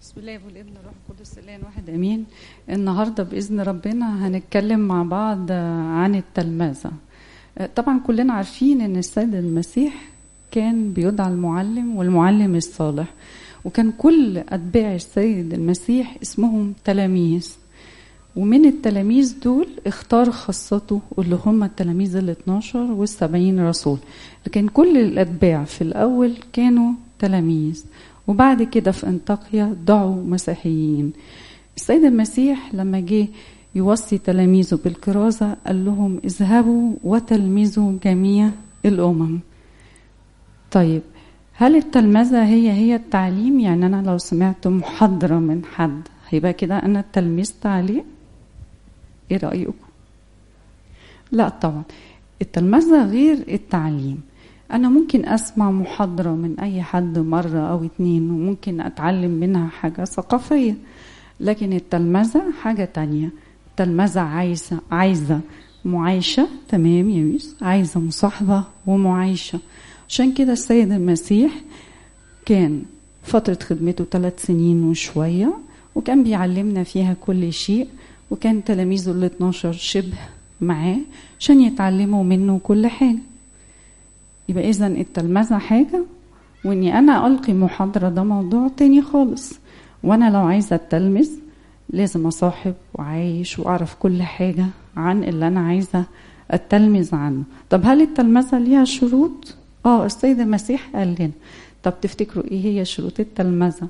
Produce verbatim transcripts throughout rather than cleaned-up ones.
بسم الله والابن والروح القدس الان واحد امين. النهارده باذن ربنا هنتكلم مع بعض عن التلمذه. طبعا كلنا عارفين ان السيد المسيح كان بيدعى المعلم والمعلم الصالح، وكان كل اتباع السيد المسيح اسمهم تلاميذ، ومن التلاميذ دول اختار خاصته اللي هم التلاميذ الاثناشر والسبعين رسول. لكن كل الاتباع في الاول كانوا تلاميذ، وبعد كده في انطاكيا دعوا مسيحيين. السيد المسيح لما جه يوصي تلاميذه بالكرازة قال لهم اذهبوا وتلمذوا جميع الأمم. طيب هل التلمذة هي هي التعليم؟ يعني أنا لو سمعت محاضرة من حد هيبقى كده أنا تلمذت عليه؟ إيه رأيكم؟ لا طبعا، التلمذة غير التعليم. أنا ممكن أسمع محاضرة من أي حد مرة أو اتنين وممكن أتعلم منها حاجة ثقافية، لكن التلمذة حاجة تانية. التلمذة عايزة عايزة معايشة، تمام يا ميس، عايزة مصاحبة ومعايشة. عشان كده السيد المسيح كان فترة خدمته ثلاث سنين وشوية، وكان بيعلمنا فيها كل شيء، وكان تلاميذه ال اثناشر شبه معاه عشان يتعلموا منه كل حاجة. يبقى إذن التلمذة حاجة، وإني أنا ألقي محاضرة ده موضوع تاني خالص. وأنا لو عايزة أتلمذ لازم أصاحب وعايش وأعرف كل حاجة عن اللي أنا عايزة أتلمذ عنه. طب هل التلمذة ليها شروط؟ آه السيد المسيح قال لنا. طب تفتكروا إيه هي شروط التلمذة؟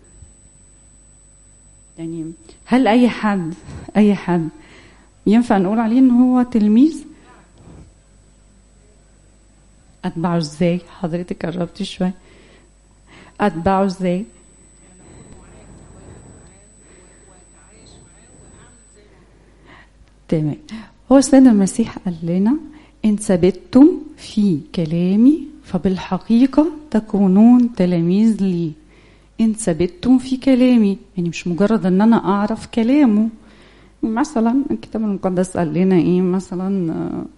يعني هل أي حد أي حد ينفع نقول عليه إن هو تلميذ؟ أتبعه إزاي؟ حضرتك قربت شوية. أتبعه إزاي؟ تمام. هو السيد المسيح قال لنا إن ثبتتم في كلامي فبالحقيقة تكونون تلاميذ لي. إن ثبتتم في كلامي، يعني مش مجرد إن أنا أعرف كلامه. مثلا الكتاب المقدس قال لنا إيه؟ مثلا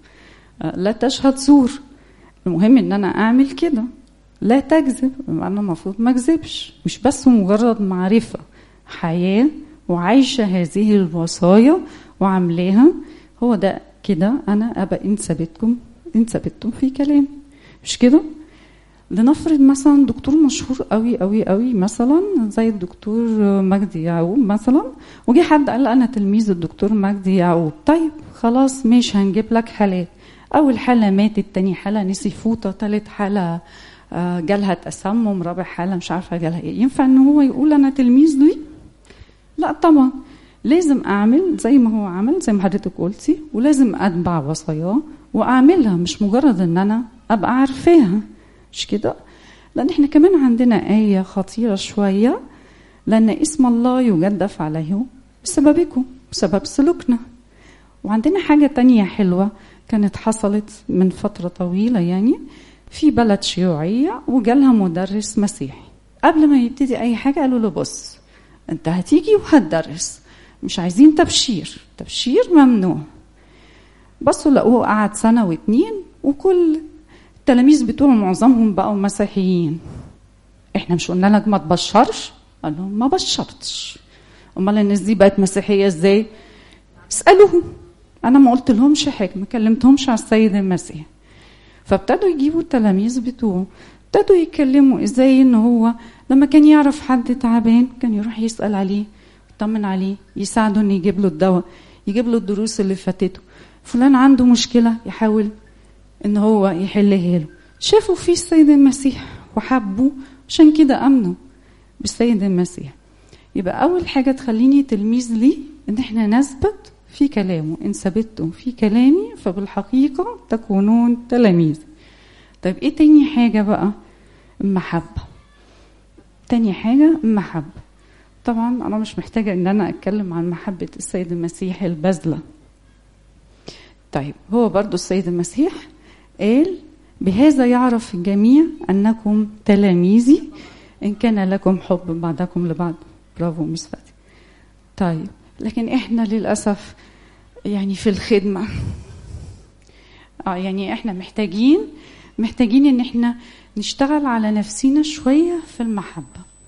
لا تشهد زور. المهم ان انا اعمل كده. لا تكذب، انا المفروض ما اكذبش. مش بس مجرد معرفة، حياة وعايشة هذه الوصايا وعمليها. هو ده كده انا ابقى ان ثبتكم ان ثبتتم في كلام. مش كده؟ لنفرض مثلا دكتور مشهور قوي قوي قوي مثلا زي الدكتور مجدي يعقوب مثلا، وجي حد قال انا تلميذ الدكتور مجدي يعقوب. طيب خلاص مش هنجيب لك حالات. أول حالة ماتت، تاني حالة نسي فوطة، تالت حالة جالها تسمم، رابع حالة مش عارفة جالها إيه. ينفع إن هو يقول أنا تلميذ لي؟ لا طبعا، لازم أعمل زي ما هو عمل، زي ما حضرتك قلتي، ولازم أتبع وصاياه وأعملها، مش مجرد إن أنا أبقى عارفاها. مش كده؟ لأن إحنا كمان عندنا آية خطيرة شوية، لأن اسم الله يجدف عليه بسببكم، بسبب سلوكنا. وعندنا حاجة تانية حلوة كانت حصلت من فترة طويلة، يعني في بلد شيوعية وجالها مدرس مسيحي. قبل ما يبتدي أي حاجة قالوا له بص أنت هتيجي وهتدرس، مش عايزين تبشير، تبشير ممنوع. بصوا لقوه قعد سنة واتنين وكل التلاميذ بتوعه معظمهم بقوا مسيحيين. احنا مش قلنا لك ما تبشرش؟ قال لهم ما بشرتش. امال الناس دي بقت مسيحية ازاي؟ اسألوهم. أنا ما قلت لهمش حاجة، ما كلمتهمش على السيد المسيح. فابتدوا يجيبوا التلاميذ بتوعه، ابتدوا يتكلموا إزاي إن هو لما كان يعرف حد تعبان كان يروح يسأل عليه، يطمن عليه، يساعده إن يجيب له الدواء، يجيب له الدروس اللي فاتته. فلان عنده مشكلة يحاول إن هو يحلها له. شافوا فيه السيد المسيح وحبوا، عشان كده أمنوا بالسيد المسيح. يبقى أول حاجة تخليني تلميذ لي إن إحنا نثبت في كلامه. إن ثبتتم في كلامي فبالحقيقة تكونون تلاميذ. طيب إيه تاني حاجة بقى؟ المحبة. تاني حاجة المحبة. طبعا أنا مش محتاجة إن أنا أتكلم عن محبة السيد المسيح البذلة. طيب هو برضو السيد المسيح قال بهذا يعرف الجميع أنكم تلاميذي إن كان لكم حب بعضكم لبعض. برافو مس فاتي. طيب لكن احنا للأسف يعني في الخدمة اه يعني احنا محتاجين محتاجين ان احنا نشتغل على نفسنا شوية في المحبة.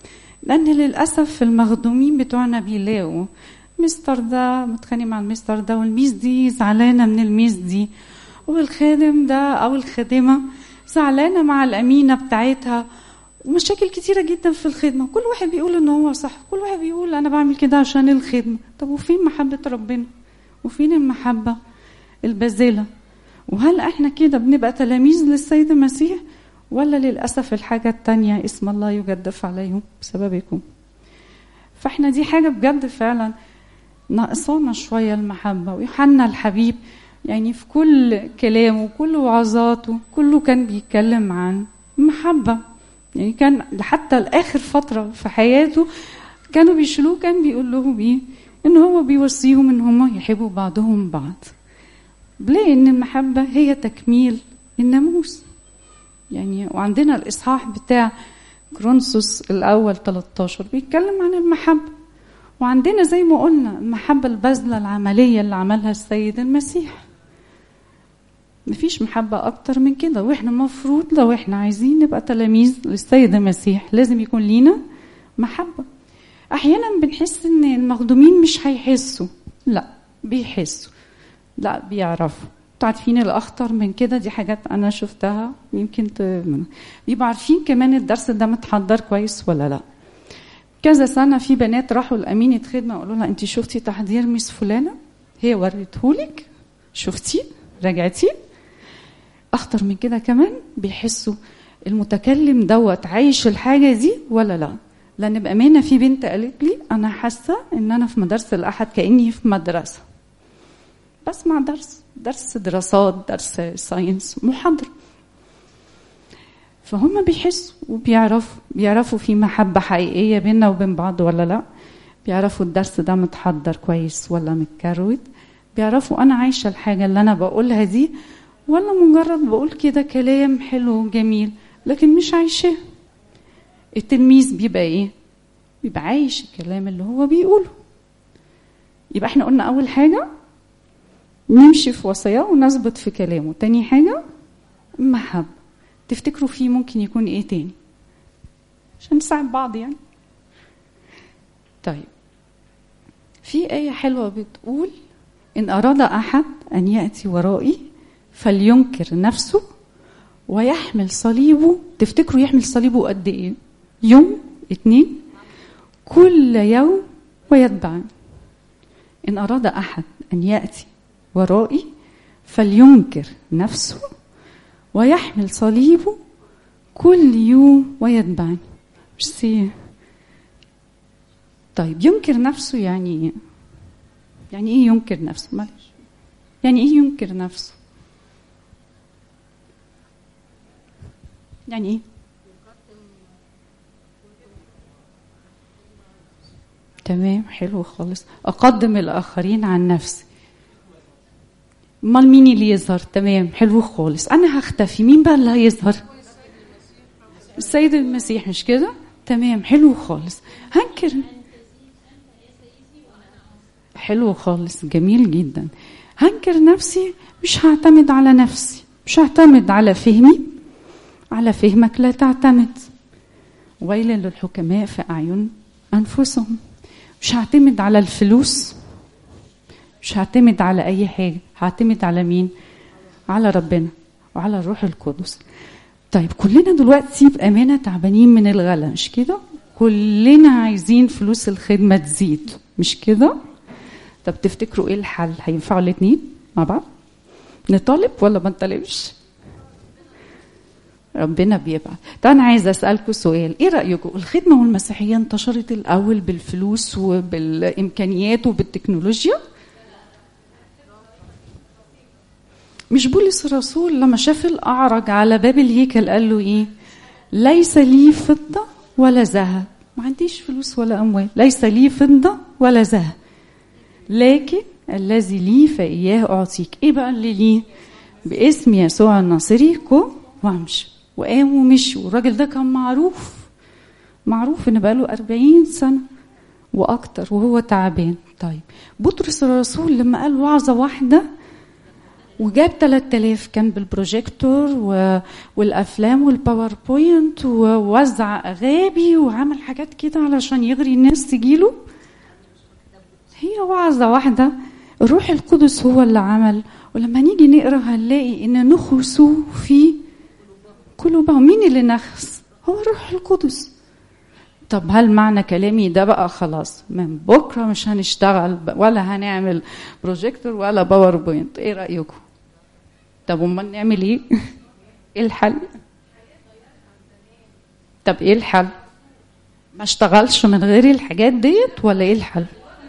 لأن للأسف المخدومين بتوعنا بيلاقوا مستر ده متخانق مع المستر ده، والميس دي زعلانة من الميس دي، والخادم ده أو الخادمة زعلانة مع الأمينة بتاعتها، ومشاكل كتيرة جدا في الخدمة. كل واحد بيقول إنه هو صح، كل واحد بيقول أنا بعمل كده عشان الخدمة. طب وفين محبة ربنا؟ وفين المحبة البذلة؟ وهل احنا كده بنبقى تلاميذ للسيد المسيح، ولا للأسف الحاجة التانية اسم الله يجدف عليهم بسببكم؟ فاحنا دي حاجة بجد فعلا ناقصانا شوية المحبة. ويوحنا الحبيب يعني في كل كلامه وكل وعظاته كله كان بيتكلم عن محبة. يعني كان حتى لآخر فترة في حياته كانوا بيشلوه، كان بيقول لهم ايه؟ ان هو بيوصيهم ان هم يحبوا بعضهم بعض. بلاقي ان المحبة هي تكميل الناموس. يعني وعندنا الإصحاح بتاع كرونسوس الأول ثلاثة عشر بيتكلم عن المحبة. وعندنا زي ما قلنا المحبة البذلة العملية اللي عملها السيد المسيح. مفيش محبة أكتر من كده. وإحنا مفروض لو إحنا عايزين نبقى تلاميذ للسيد المسيح لازم يكون لينا محبة. أحيانا بنحس إن المخدومين مش هيحسوا، لا بيحسوا، لا بيعرفوا. تعرفين الأخطر من كده، دي حاجات أنا شفتها يمكن بيبقوا عارفين كمان الدرس ده متحضر كويس ولا لا. كذا سنة في بنات راحوا لأمينة خدمة وقالوا لها أنت شفتي تحضير ميس فلانة؟ هي وريتهولك؟ شفتي؟ رجعتي؟ أخطر من كده كمان بيحسوا المتكلم دوت عايش الحاجة دي ولا لا. لأن بأمانة في بنت قالت لي أنا حاسة إن أنا في مدرسة الأحد كأني في مدرسة بسمع درس درس دراسات درس ساينس محاضرة. فهم بيحسوا وبيعرفوا بيعرفوا في محبة حقيقية بيننا وبين بعض ولا لا. بيعرفوا الدرس ده متحضر كويس ولا متكروت. بيعرفوا أنا عايشة الحاجة اللي أنا بقولها دي ولا مجرد بقول كده كلام حلو وجميل لكن مش عايشاه. التلميذ بيبقى إيه؟ بيبقى عايش الكلام اللي هو بيقوله. يبقى احنا قلنا أول حاجة نمشي في وصاياه ونثبت في كلامه. تاني حاجة محبة. تفتكروا فيه ممكن يكون ايه تاني عشان نساعد بعض يعني؟ طيب في آية حلوة بتقول إن أراد أحد أن يأتي ورائي فلينكر نفسه ويحمل صليبه. تفتكروا يحمل صليبه قد ايه؟ يوم اتنين كل يوم ويتبعني. إن أراد أحد أن يأتي ورائي فلينكر نفسه ويحمل صليبه كل يوم ويتبعني. ميرسي. طيب ينكر نفسه يعني ايه؟ يعني ايه ينكر نفسه؟ معلش يعني ايه ينكر نفسه؟ يعني ايه؟ تمام حلو خالص. أقدم الآخرين عن نفسي. امال مين اللي يظهر؟ تمام حلو خالص. أنا هختفي، مين بقى اللي هيظهر؟ السيد المسيح مش كده؟ تمام حلو خالص. هنكر حلو خالص جميل جدا. هنكر نفسي، مش هعتمد على نفسي، مش هعتمد على فهمي. على فهمك لا تعتمد. ويل للحكماء في أعين أنفسهم. مش هعتمد على الفلوس، مش هعتمد على أي حاجة. هعتمد على مين؟ على ربنا وعلى الروح القدس. طيب كلنا دلوقتي بأمانة تعبانين من الغلا مش كده؟ كلنا عايزين فلوس الخدمة تزيد مش كده؟ طب تفتكروا ايه الحل؟ هينفعوا الاثنين مع بعض؟ نطالب ولا ما نطالبش؟ ربنا بيبعت. طب انا عايزه اسالكم سؤال، ايه رايكم الخدمه والمسيحيه انتشرت الاول بالفلوس وبالامكانيات وبالتكنولوجيا؟ مش بولس الرسول لما شاف الاعرج على باب الهيكل قال له ايه؟ ليس لي فضه ولا ذهب. ما عنديش فلوس ولا اموال، ليس لي فضه ولا ذهب، لكن الذي لي فاياه اعطيك. ايه بقى اللي ليه؟ باسم يسوع الناصري قم وامشي. وقام ومشي. والراجل ده كان معروف معروف ان بقاله أربعين سنة واكتر وهو تعبان. طيب بطرس الرسول لما قال وعظة واحدة وجاب ثلاثة آلاف كان بالبروجيكتور والافلام والباوربوينت ووزع اغابي وعمل حاجات كده علشان يغري الناس تجيله. هي وعظة واحدة الروح القدس هو اللي عمل. ولما نيجي نقرأ هنلاقي ان نخسوا في قلوبهم. مين اللي نخس؟ هو الروح القدس. طب هل معنى كلامي ده بقى خلاص من بكرة مش هنشتغل ولا هنعمل بروجيكتور ولا باوربوينت؟ ايه رأيكم؟ طب امال نعمل ايه؟ ايه الحل؟ طب ايه الحل؟ ما اشتغلش من غير الحاجات ديت ولا ايه الحل؟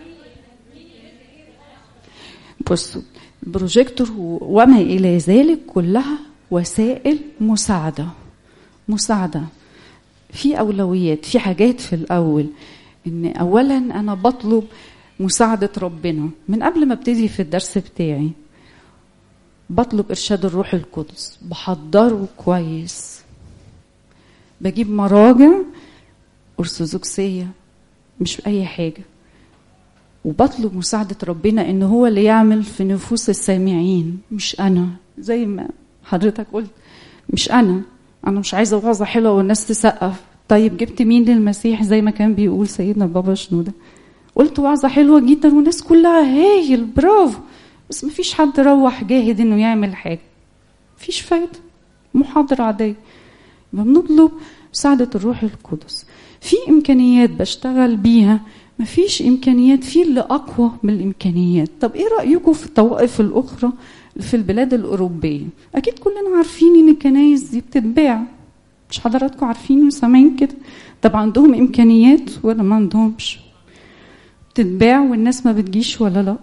بصوا البروجيكتور وما الى ذلك كلها وسائل مساعده مساعده في اولويات، في حاجات في الاول. ان اولا انا بطلب مساعده ربنا من قبل ما ابتدي في الدرس بتاعي. بطلب ارشاد الروح القدس، بحضره كويس، بجيب مراجع ارثوذكسيه مش اي حاجه، وبطلب مساعدة ربنا إن هو اللي يعمل في نفوس السامعين مش أنا. زي ما حضرتك قلت مش أنا أنا مش عايزة وعظة حلوة والناس تسقف. طيب جبت مين للمسيح زي ما كان بيقول سيدنا بابا شنودة؟ قلت وعظة حلوة جدا والناس كلها هايل برافو، بس ما فيش حد روح جاهد إنه يعمل حاجة، مفيش فايدة، محاضرة عادية. بنطلب مساعدة الروح القدس. في إمكانيات بشتغل بيها، مفيش إمكانيات، في اللي أقوى من الإمكانيات. طب إيه رأيكم في الطوائف الأخرى في البلاد الأوروبية؟ أكيد كلنا عارفين إن الكنايس دي بتتباع، مش حضراتكم عارفين وسامعين كده؟ طب عندهم إمكانيات ولا ما عندهمش؟ بتتباع والناس ما بتجيش ولا لا؟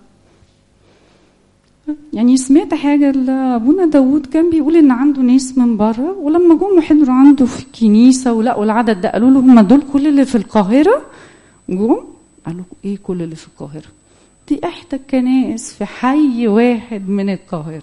يعني سمعت حاجة لأبونا داود كان بيقول إن عنده ناس من بره، ولما جم حضروا عنده في الكنيسة ولقوا العدد ده قالوا له هم دول كل اللي في القاهرة؟ جم قالوا ايه كل اللي في القاهرة؟ دي احدى الكنائس في حي واحد من القاهرة.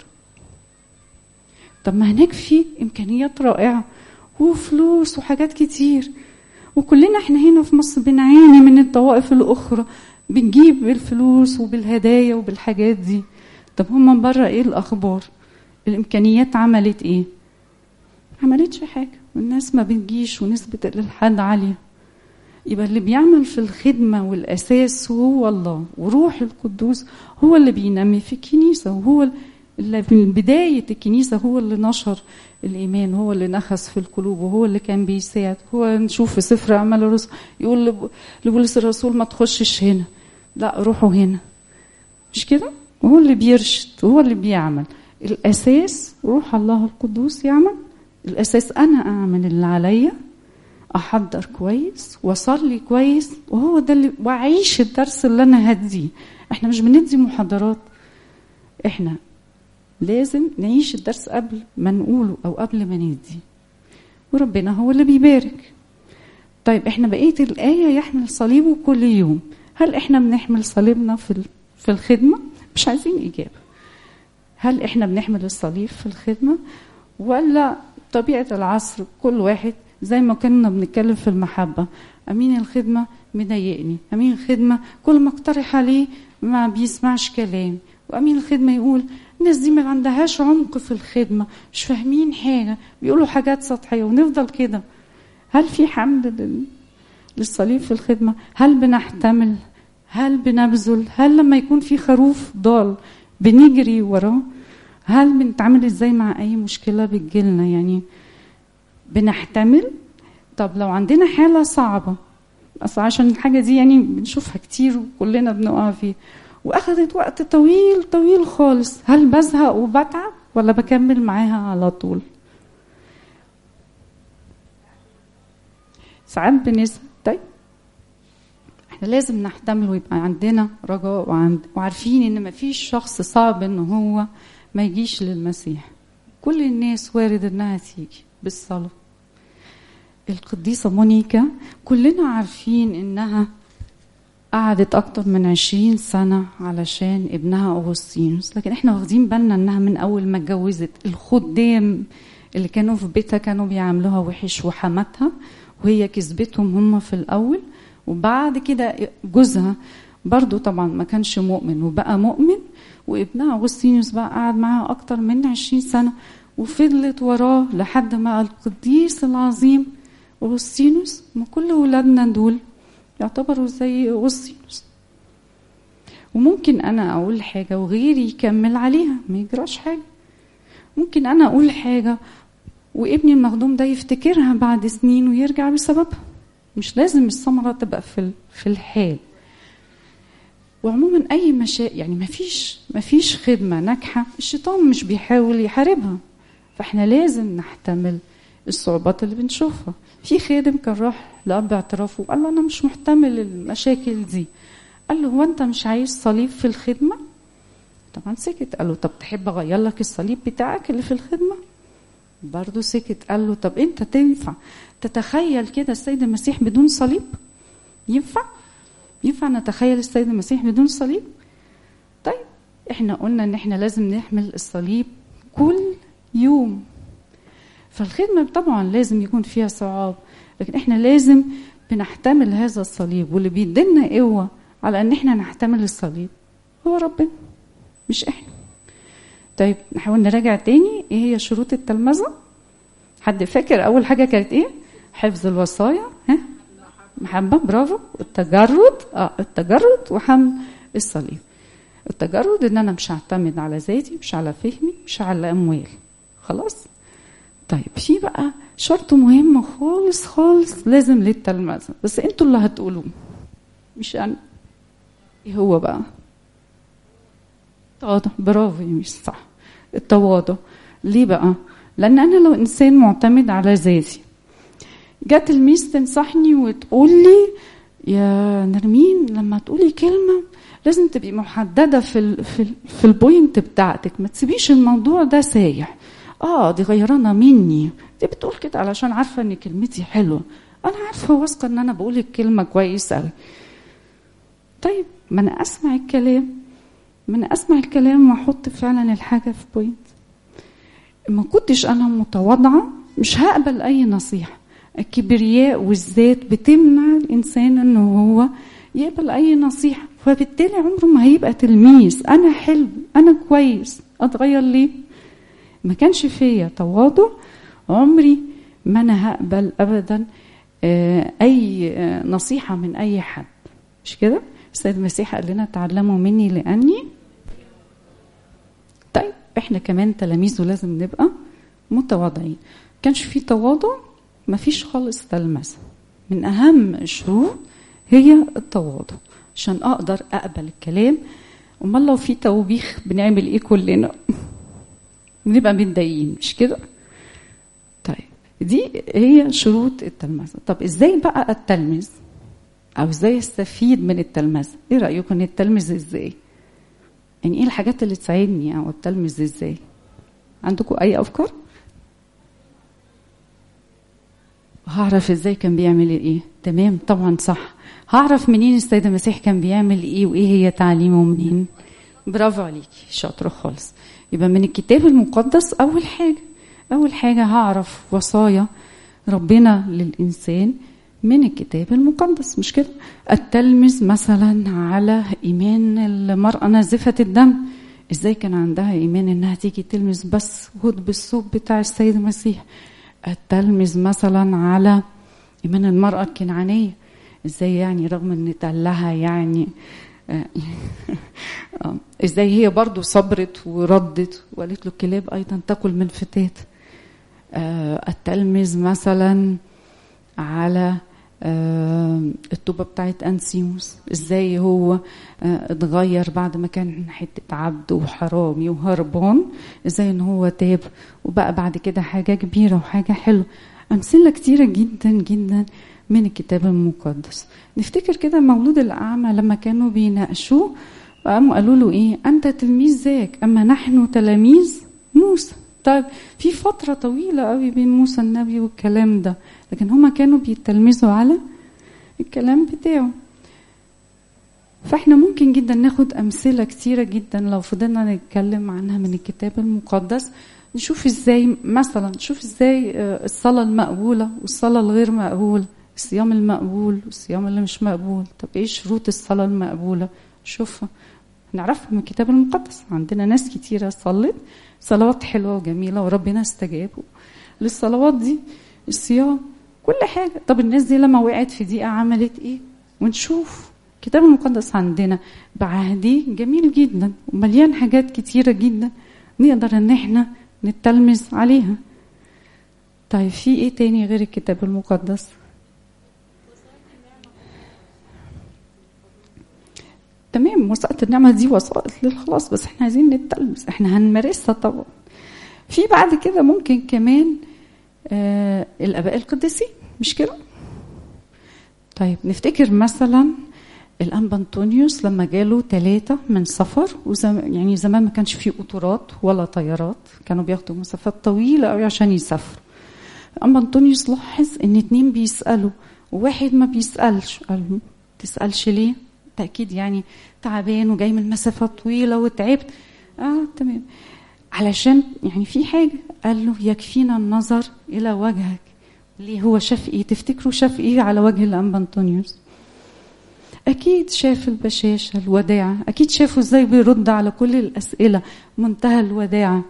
طب ما هناك في امكانيات رائعة وفلوس وحاجات كتير، وكلنا احنا هنا في مصر بنعاني من الطوائف الاخرى، بنجيب بالفلوس وبالهدايا وبالحاجات دي. طب هم بره ايه الاخبار؟ الامكانيات عملت ايه؟ عملتش حاجة، والناس ما بتجيش ونسبة الالحاد عالية. يبقى اللي بيعمل في الخدمة والأساس هو الله، وروح القدوس هو اللي بينمي في الكنيسة، وهو اللي من بداية الكنيسة هو اللي نشر الإيمان، هو اللي نخس في القلوب، وهو اللي كان بيساعد. هو نشوف في سفر أعمال الرسل يقول لبولس الرسول ما تخشش هنا، لا روحوا هنا، مش كده؟ وهو اللي بيرشد وهو اللي بيعمل. الأساس روح الله القدوس يعمل، الأساس أنا أعمل اللي عليا، احضر كويس واصلي كويس، وهو ده اللي واعيش الدرس اللي انا هديه. احنا مش بندي محاضرات، احنا لازم نعيش الدرس قبل ما نقوله او قبل ما ندي، وربنا هو اللي بيبارك. طيب احنا بقيه الايه يحمل صليبه كل يوم، هل احنا بنحمل صليبنا في في الخدمه؟ مش عايزين اجابه. هل احنا بنحمل الصليب في الخدمه، ولا طبيعه العصر كل واحد زي ما كنا بنتكلم في المحبة؟ أمين الخدمة مضايقني، أمين الخدمة كل ما اقترح عليه ما بيسمعش كلام، وأمين الخدمة يقول الناس دي ما عندهاش عمق في الخدمة، مش فاهمين حاجة، بيقولوا حاجات سطحية، ونفضل كده. هل في حمل للصليب في الخدمة؟ هل بنحتمل؟ هل بنبذل؟ هل لما يكون في خروف ضال بنجري وراه؟ هل بنتعامل ازاي مع أي مشكلة بتجيلنا؟ يعني بنحتمل. طب لو عندنا حالة صعبة، أصلا عشان الحاجة دي يعني بنشوفها كتير وكلنا بنقع فيه، وأخذت وقت طويل طويل خالص، هل بزهق وبتعب ولا بكمل معاها على طول؟ ساعات بنزهق. طيب احنا لازم نحتمل ويبقى عندنا رجاء، وعند وعارفين ان مفيش شخص صعب ان هو ما يجيش للمسيح. كل الناس وارد انها تيجي بالصلاة. القديسة مونيكا كلنا عارفين انها قعدت اكتر من عشرين سنة علشان ابنها أغسطينوس، لكن احنا واخدين بالنا انها من اول ما اتجوزت الخدام اللي كانوا في بيتها كانوا بيعاملوها وحش، وحماتها وهي كسبتهم هم في الاول، وبعد كده جوزها برضو طبعا ما كانش مؤمن وبقى مؤمن، وابنها أغسطينوس بقى قعد معاها أكتر من عشرين سنة وفضلت وراه لحد ما القديس العظيم أغسطينوس. ما كل ولادنا دول يعتبروا زي أغسطينوس. وممكن أنا أقول حاجة وغيري يكمل عليها ما يجراش حاجة. ممكن أنا أقول حاجة وابني المخدوم ده يفتكرها بعد سنين ويرجع بسببها. مش لازم الثمرة تبقى في في الحال. وعموما أي مشاكل يعني مفيش مفيش خدمة ناجحة الشيطان مش بيحاول يحاربها، فإحنا لازم نحتمل الصعوبات اللي بنشوفها. في خادم كان راح لأب اعترافه وقال له أنا مش محتمل المشاكل دي. قال له هو أنت مش عايز صليب في الخدمة؟ طبعا سكت. قال له طب تحب أغير لك الصليب بتاعك اللي في الخدمة؟ برضو سكت. قال له طب أنت تنفع تتخيل كده السيد المسيح بدون صليب؟ ينفع؟ ينفع نتخيل السيد المسيح بدون صليب؟ طيب احنا قلنا ان احنا لازم نحمل الصليب كل يوم. فالخدمة طبعا لازم يكون فيها صعاب، لكن احنا لازم بنحتمل هذا الصليب. واللي بيدينا قوة على ان احنا نحتمل الصليب هو ربنا مش احنا. طيب نحاول نراجع تاني ايه هي شروط التلمذة. حد فاكر اول حاجة كانت ايه؟ حفظ الوصايا، ها؟ محبة، برافو. التجرد، اه التجرد وحمل الصليب. التجرد ان انا مش هعتمد على ذاتي، مش على فهمي، مش على اموال. خلاص. طيب في بقى شرط مهم خالص خالص لازم للتلمذة، بس انتوا اللي هتقولوه مش انا. ايه هو بقى؟ التواضع. برافو مش صح. التواضع. ليه بقى؟ لان انا لو انسان معتمد على ذاتي، جات الميس تنصحني وتقول لي يا نرمين لما تقولي كلمة لازم تبقي محددة في ال في ال في البوينت بتاعتك، ما تسيبيش الموضوع ده سايح. اه دي غيرانة مني، دي بتقول كده علشان عارفة ان كلمتي حلوة. انا عارفة واثقة ان انا بقول الكلمة كويس قوي. طيب ما انا اسمع الكلام، ما انا اسمع الكلام واحط فعلا الحاجة في بوينت. ما كنتش انا متواضعة مش هقبل اي نصيحة. الكبرياء والذات بتمنع الإنسان أنه هو يقبل أي نصيحة، فبالتالي عمره ما هيبقى تلميذ. أنا حلو، أنا كويس، أتغير ليه؟ ما كانش فيا تواضع عمري ما أنا هقبل أبدا أي نصيحة من أي حد. مش كده؟ السيد المسيح قال لنا تعلموا مني لأني. طيب إحنا كمان تلاميذه لازم نبقى متواضعين. كانش في تواضع ما فيش خالص تلمذة. من أهم الشروط هي التواضع عشان أقدر أقبل الكلام. أمال لو في توبيخ بنعمل إيه كلنا؟ بنبقى متضايقين مش كده؟ طيب دي هي شروط التلمذة. طب إزاي بقى أتلمذ أو إزاي أستفيد من التلمذة؟ إيه رأيكم نتلمذ إزاي؟ يعني إيه الحاجات اللي تساعدني أو أتلمذ إزاي؟ عندكم أي أفكار؟ هعرف ازاي كان بيعمل ايه؟ تمام طبعا صح. هعرف منين السيد المسيح كان بيعمل ايه وايه هي تعليمه منين؟ برافو عليكي شاطره خالص. يبقى من الكتاب المقدس اول حاجه اول حاجه هعرف وصايا ربنا للانسان من الكتاب المقدس مش كده؟ التلمذ مثلا على ايمان المراه نازفه الدم. ازاي كان عندها ايمان انها تيجي تلمذ بس هد بالثوب بتاع السيد المسيح. التلمذ مثلا على إيمان المرأة الكنعانية. إزاي يعني رغم أن تقلها يعني إزاي هي برضو صبرت وردت وقالت له الكلاب أيضا تأكل من فتات. التلمذ مثلا على التوبة بتاعت أنسيموس. إزاي هو اتغير بعد ما كان حتة عبد وحرامي وهربان، إزاي إن هو تاب وبقى بعد كده حاجة كبيرة وحاجة حلوة. أمثلة كتيرة جدا جدا من الكتاب المقدس. نفتكر كده مولود الأعمى لما كانوا بيناقشوه وقاموا قالوا له إيه؟ أنت تلميذ ذاك أما نحن تلاميذ موسى. طيب في فترة طويلة قوي بين موسى النبي والكلام ده، لكن هما كانوا بيتلمذوا على الكلام بتاعه. فاحنا ممكن جدا ناخد أمثلة كتيرة جدا لو فضلنا نتكلم عنها من الكتاب المقدس. نشوف ازاي مثلا نشوف ازاي الصلاة المقبولة والصلاة الغير مقبولة، الصيام المقبول والصيام اللي مش مقبول. طب ايه شروط الصلاة المقبولة؟ شوفها نعرفها من الكتاب المقدس. عندنا ناس كتيرة صلت صلوات حلوة وجميلة وربنا استجاب للصلوات دي، الصيام، كل حاجة. طب الناس دي لما وقعت في دقيقة عملت ايه؟ ونشوف الكتاب المقدس عندنا بعهدي جميل جدا ومليان حاجات كتيرة جدا نقدر ان احنا نتلمذ عليها. طيب في ايه تاني غير الكتاب المقدس؟ تمام، وسائل النعمة دي وسائل للخلاص، بس احنا عايزين نتلمذ، احنا هنمارسها طبعا. في بعد كده ممكن كمان آه الآباء القديسين، مش كده؟ طيب نفتكر مثلا الأنبا أنطونيوس لما جاله ثلاثة من سفر، وزم يعني زمان ما كانش فيه قطارات ولا طيارات، كانوا بياخدوا مسافات طويلة قوي عشان يسافروا. الأنبا أنطونيوس لاحظ ان اتنين بيسألوا وواحد ما بيسألش. قال له تسألش ليه؟ تأكيد يعني تعبان وجاي من مسافة طويلة وتعبت. اه تمام، علشان يعني في حاجة. قال له يكفينا النظر إلى وجهك. ليه؟ هو شاف ايه؟ تفتكروا شاف ايه على وجه الأنبا أنطونيوس؟ أكيد شاف البشاشة، الوداعة، أكيد شافه ازاي بيرد على كل الأسئلة، منتهى الوداعة.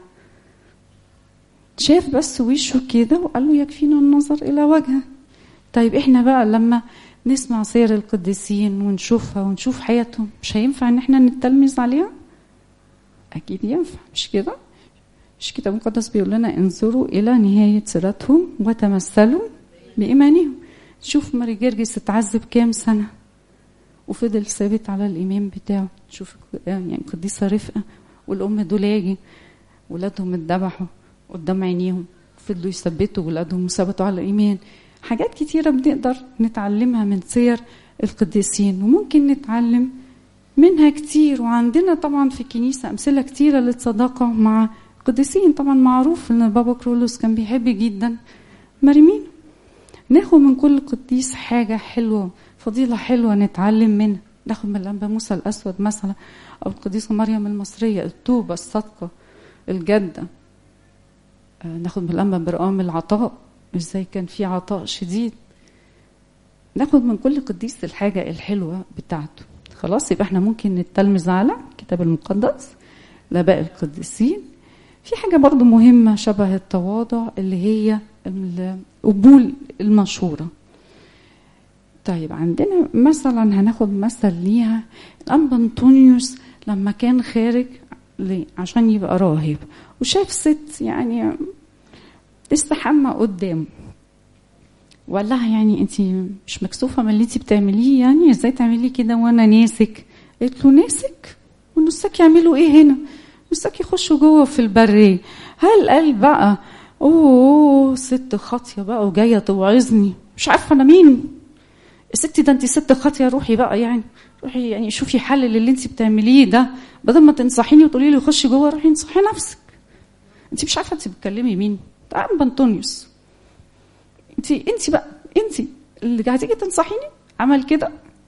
شاف بس وشه كده وقال له يكفينا النظر إلى وجهه. طيب احنا بقى لما نسمع سير القديسين ونشوفها ونشوف حياتهم، مش هينفع ان احنا نتلمذ عليها؟ اكيد ينفع، مش كده؟ مش كده المقدس بيقول لنا انظروا الى نهاية سيرتهم وتمثلوا بإيمانهم. شوف ماري جرجس اتعذب كام سنة وفضل ثابت على الإيمان بتاعه. شوف يعني القديسة رفقة والأم دولاجي ولادهم اتذبحوا قدام عينيهم، فضلوا يثبتوا ولادهم وثبتوا على الإيمان. حاجات كتيرة بنقدر نتعلمها من سير القديسين وممكن نتعلم منها كتير. وعندنا طبعا في الكنيسة أمثلة كتيرة للصداقة مع القديسين. طبعا معروف ان بابا كرولوس كان بيحب جدا مريمين. ناخد من كل قديس حاجة حلوة، فضيلة حلوة نتعلم منها. ناخد من الأنبا موسى الأسود مثلا، أو القديسة مريم المصرية، التوبة، الصدقة، الجدة. ناخد من الأنبا برقام العطاء، ازاي كان في عطاء شديد. ناخد من كل قديس الحاجة الحلوة بتاعته. خلاص، يبقى احنا ممكن نتلمذ على الكتاب المقدس، الآباء القديسين. في حاجة برضو مهمة شبه التواضع اللي هي قبول المشورة. طيب عندنا مثلا هناخد مثل ليها الأنبا أنطونيوس لما كان خارج عشان يبقى راهب وشاف ست يعني تستحمى قدامه، وقال لها يعني انت مش مكسوفه من اللي انت بتعمليه؟ يعني ازاي تعملي كده وانا ناسك؟ قالت له ناسك؟ والنساك يعملوا ايه هنا؟ النساك يخشوا جوه في البريه. هل قال بقى اوه ست خاطيه بقى وجايه توعظني، مش عارفه انا مين الست ده؟ انت ست خاطيه، روحي بقى يعني روحي يعني شوفي حل للي انت بتعمليه ده، بدل ما تنصحيني وتقولي لي خشي جوه، روحي انصحي نفسك. انت مش عارفه انت بتكلمي مين؟ أنبا أنطونيوس. انت انت بقى انت اللي هتيجي تنصحيني؟ عمل كده؟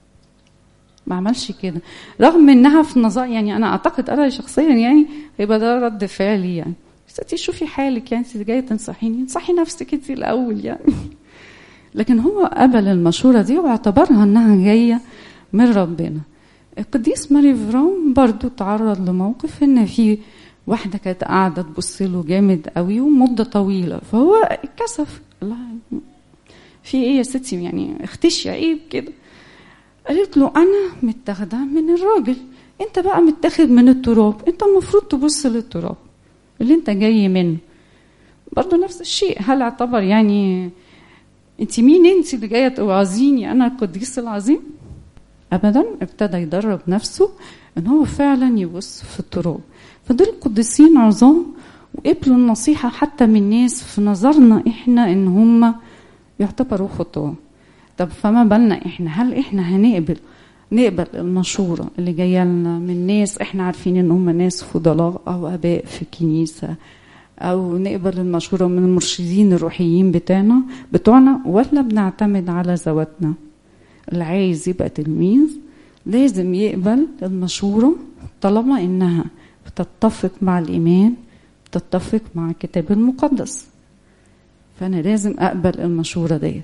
ما عملش كده، رغم انها في نظر يعني انا اعتقد انا شخصيا يعني هيبقى ده رد فعلي يعني. ستي شوفي حالك، يعني انت جايه تنصحيني، انصحي نفسك انت الاول يعني. لكن هو قبل المشوره دي واعتبرها انها جايه من ربنا. القديس ماري فرام برضو تعرض لموقف ان في واحدة كانت قاعدة تبص له جامد قوي ومدة طويلة، فهو اتكسف. الله في ايه يا ستي يعني اختشي عيب كده. قالت له انا متاخده من الراجل، انت بقى متاخد من التراب، انت المفروض تبص للتراب اللي انت جاي منه. برضو نفس الشيء، هل اعتبر يعني انت مين انت اللي جايه توعظيني انا القديس العظيم؟ ابدا. ابتدى يدرب نفسه ان هو فعلا يبص في التراب. فدول القديسين عظام وقبلوا النصيحة حتى من ناس في نظرنا احنا ان هم يعتبروا خطوة. طب فما بالنا احنا؟ هل احنا هنقبل نقبل المشورة اللي جاية لنا من ناس احنا عارفين ان هم ناس فضلاء او اباء في الكنيسة، او نقبل المشورة من المرشدين الروحيين بتاعنا بتوعنا، ولا بنعتمد على ذواتنا؟ اللي عايز يبقى تلميذ لازم يقبل المشورة طالما انها بتتفق مع الإيمان، بتتفق مع الكتاب المقدس. فأنا لازم أقبل المشورة دي.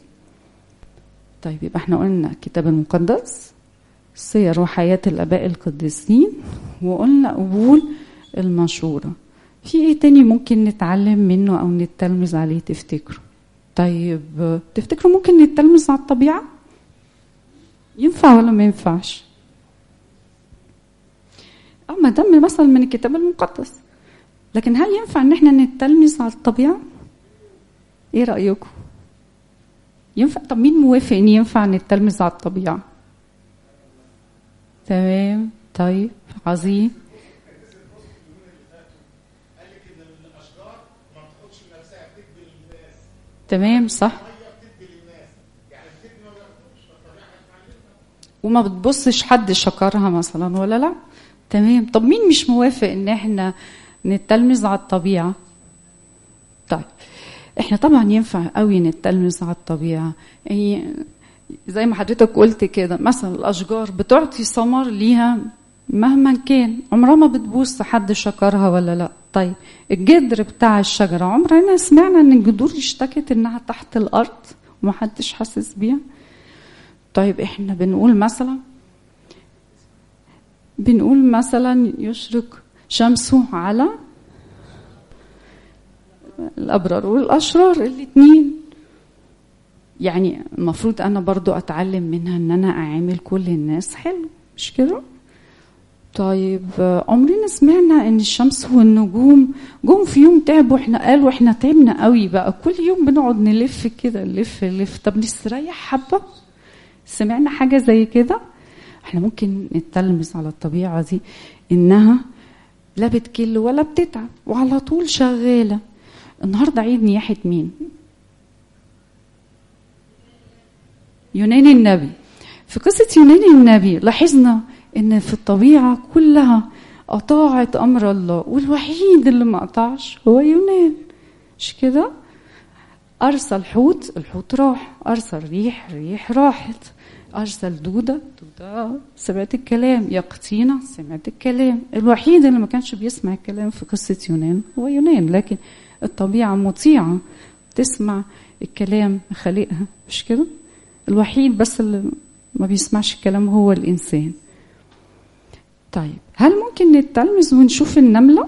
طيب يبقى احنا قلنا الكتاب المقدس، سير وحياة الآباء القديسين، وقلنا قبول المشورة. في ايه تاني ممكن نتعلم منه او نتلمذ عليه تفتكروا؟ طيب تفتكروا ممكن نتلمذ على الطبيعة؟ ينفع ولا ما ينفعش؟ اه ما دام مثلا من الكتاب المقدس. لكن هل ينفع ان احنا نتلمذ على الطبيعة؟ ايه رأيكم؟ ينفع؟ طب مين موافق ان ينفع نتلمذ على الطبيعة؟ تمام. طيب عظيم. تمام صح. وما بتبصش حد شكرها مثلا ولا لا؟ تمام. طب مين مش موافق ان احنا نتلمذ على الطبيعة؟ طيب احنا طبعا ينفع قوي نتلمذ على الطبيعة. يعني زي ما حضرتك قلت كده، مثلا الاشجار بتعطي ثمر ليها مهما كان، عمرها ما بتبوس حد شكرها ولا لا. طيب الجذر بتاع الشجرة، عمرنا سمعنا ان الجذور اشتكت انها تحت الارض ومحدش حاسس بيها؟ طيب احنا بنقول مثلا بنقول مثلا يشرق شمسه على الابرار والاشرار الاثنين. يعني المفروض انا برضو اتعلم منها ان انا اعامل كل الناس حلو، مش كده؟ طيب عمرنا سمعنا ان الشمس والنجوم جم في يوم تعبوا؟ احنا قالوا احنا تعبنا قوي بقى، كل يوم بنقعد نلف كده نلف نلف، طب نستريح حبة؟ سمعنا حاجة زي كده؟ احنا ممكن نتلمذ على الطبيعة دي انها لا بتكل ولا بتتعب وعلى طول شغالة. النهاردة عيد نياحة مين؟ يونان النبي. في قصة يونان النبي لاحظنا ان في الطبيعة كلها اطاعت امر الله، والوحيد اللي ما قطعش هو يونان، مش كده؟ ارسل حوت، الحوت راح، ارسل ريح، ريح راحت، ارسل دودة، دودة سمعت الكلام، يقطينة سمعت الكلام. الوحيد اللي ما كانش بيسمع الكلام في قصة يونان هو يونان. لكن الطبيعة مطيعة تسمع الكلام خالقها، مش كده؟ الوحيد بس اللي ما بيسمعش الكلام هو الإنسان. طيب هل ممكن نتلمذ ونشوف النملة؟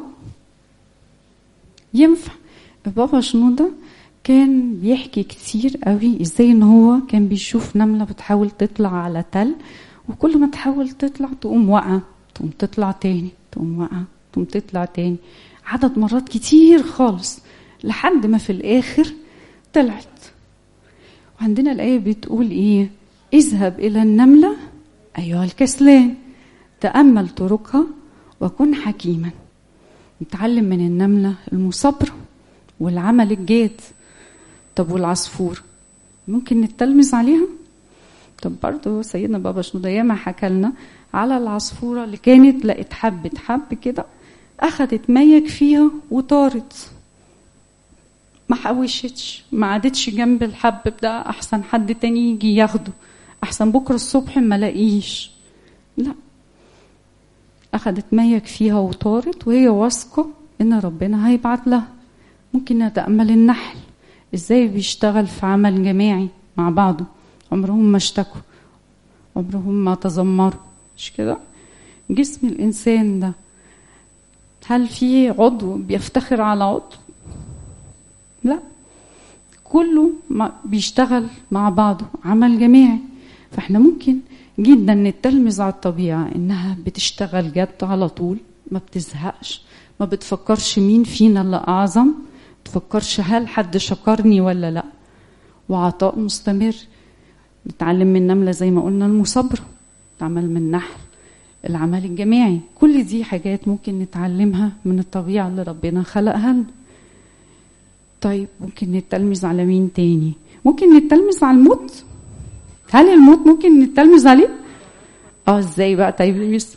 ينفع. بابا شنودة كان بيحكي كتير قوي ازاي ان هو كان بيشوف نملة بتحاول تطلع على تل، وكل ما تحاول تطلع تقوم واقعة، تقوم تطلع تاني، تقوم واقعة، تقوم تطلع تاني، عدد مرات كتير خالص لحد ما في الاخر طلعت. وعندنا الآية بتقول ايه؟ اذهب الى النملة ايها الكسلان، تأمل طرقها وكن حكيما. نتعلم من النملة المصبرة والعمل الجاد. طب والعصفور ممكن نتلمذ عليها؟ طب برضو سيدنا بابا شنودة ياما حكى لنا على العصفورة اللي كانت لقت حبة حب كده، أخدت ما يكفيها وطارت، ما حوشتش، ما عادتش جنب الحب ده أحسن حد تاني يجي ياخده، أحسن بكرة الصبح ما لاقيش. لا، أخدت ما يكفيها وطارت وهي واثقة إن ربنا هيبعت لها. ممكن نتأمل النحل إزاي بيشتغل في عمل جماعي مع بعضه، عمرهم ما اشتكوا، عمرهم ما تذمروا، مش كده؟ جسم الإنسان ده هل في عضو بيفتخر على عضو؟ لا، كله بيشتغل مع بعضه عمل جماعي. فاحنا ممكن جدا نتلمذ على الطبيعة انها بتشتغل جد على طول، ما بتزهقش، ما بتفكرش مين فينا اللي اعظم، ما بتفكرش هل حد شكرني ولا لا، وعطاء مستمر. نتعلم من النملة زي ما قلنا المصبرة، نتعلم من النحل العمل الجماعي. كل دي حاجات ممكن نتعلمها من الطبيعة اللي ربنا خلقها لنا. طيب ممكن نتلمذ على مين تاني؟ ممكن نتلمذ على الموت. هل الموت ممكن نتلمذ عليه؟ اه ازاي بقى؟ طيب يا ميس.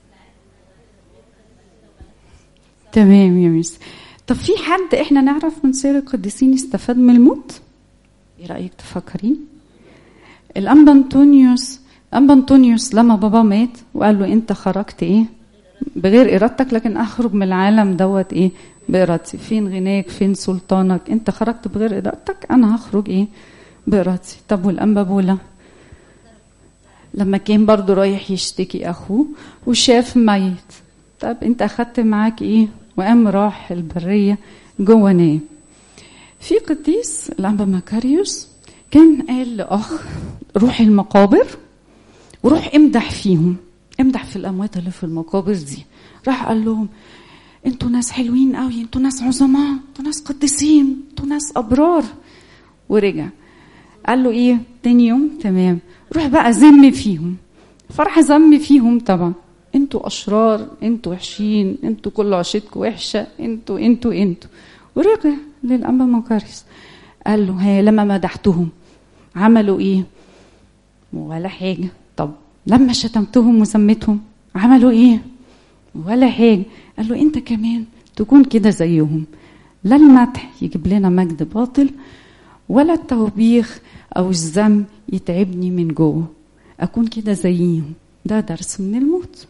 تمام يا ميس. طب في حد احنا نعرف من سير القديسين استفاد من الموت؟ ايه رأيك تفكرين؟ الأنبا أنطونيوس، أنبا أنطونيوس لما بابا مات وقال له انت خرجت ايه؟ بغير ارادتك، لكن اخرج من العالم دوت ايه؟ بإرادتي. فين غناك؟ فين سلطانك؟ انت خرجت بغير ارادتك، انا هخرج ايه؟ بإرادتي. طب والأنبا بولا لما كان برضو رايح يشتكي أخوه وشاف ميت، طب انت اخدت معاك ايه؟ وقام راح البرية جوه نام. في قديس الأنبا مكاريوس كان قال لأخ روح المقابر وروح امدح فيهم، امدح في الأموات اللي في المقابر دي. راح قال لهم انتوا ناس حلوين قوي، انتوا ناس عظماء، انتوا ناس قديسين، انتوا ناس أبرار. ورجع قال له ايه تاني يوم؟ تمام، روح بقى زم فيهم. فرح زم فيهم طبعا، انتوا أشرار، انتوا وحشين، انتوا كل عشتكوا وحشة، انتوا انتوا انتوا. ورجع للأنبا مكاريوس قال له ها لما مدحتهم عملوا ايه؟ ولا حاجة. طب لما شتمتهم وسميتهم عملوا ايه؟ ولا حاجة. قال له انت كمان تكون كده زيهم، لا المدح يجيب لنا مجد باطل، ولا التوبيخ او الذم يتعبني من جوه، اكون كده زيهم. ده درس من الموت.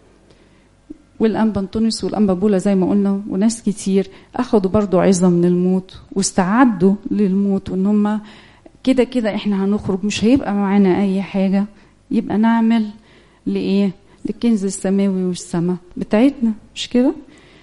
والأنبا أنطونيوس والأنبا بولا زي ما قلنا وناس كتير أخدوا برضو عظة من الموت واستعدوا للموت، وإن هم كده كده إحنا هنخرج مش هيبقى معانا أي حاجة، يبقى نعمل لإيه؟ للكنز السماوي والسماء بتاعتنا، مش كده؟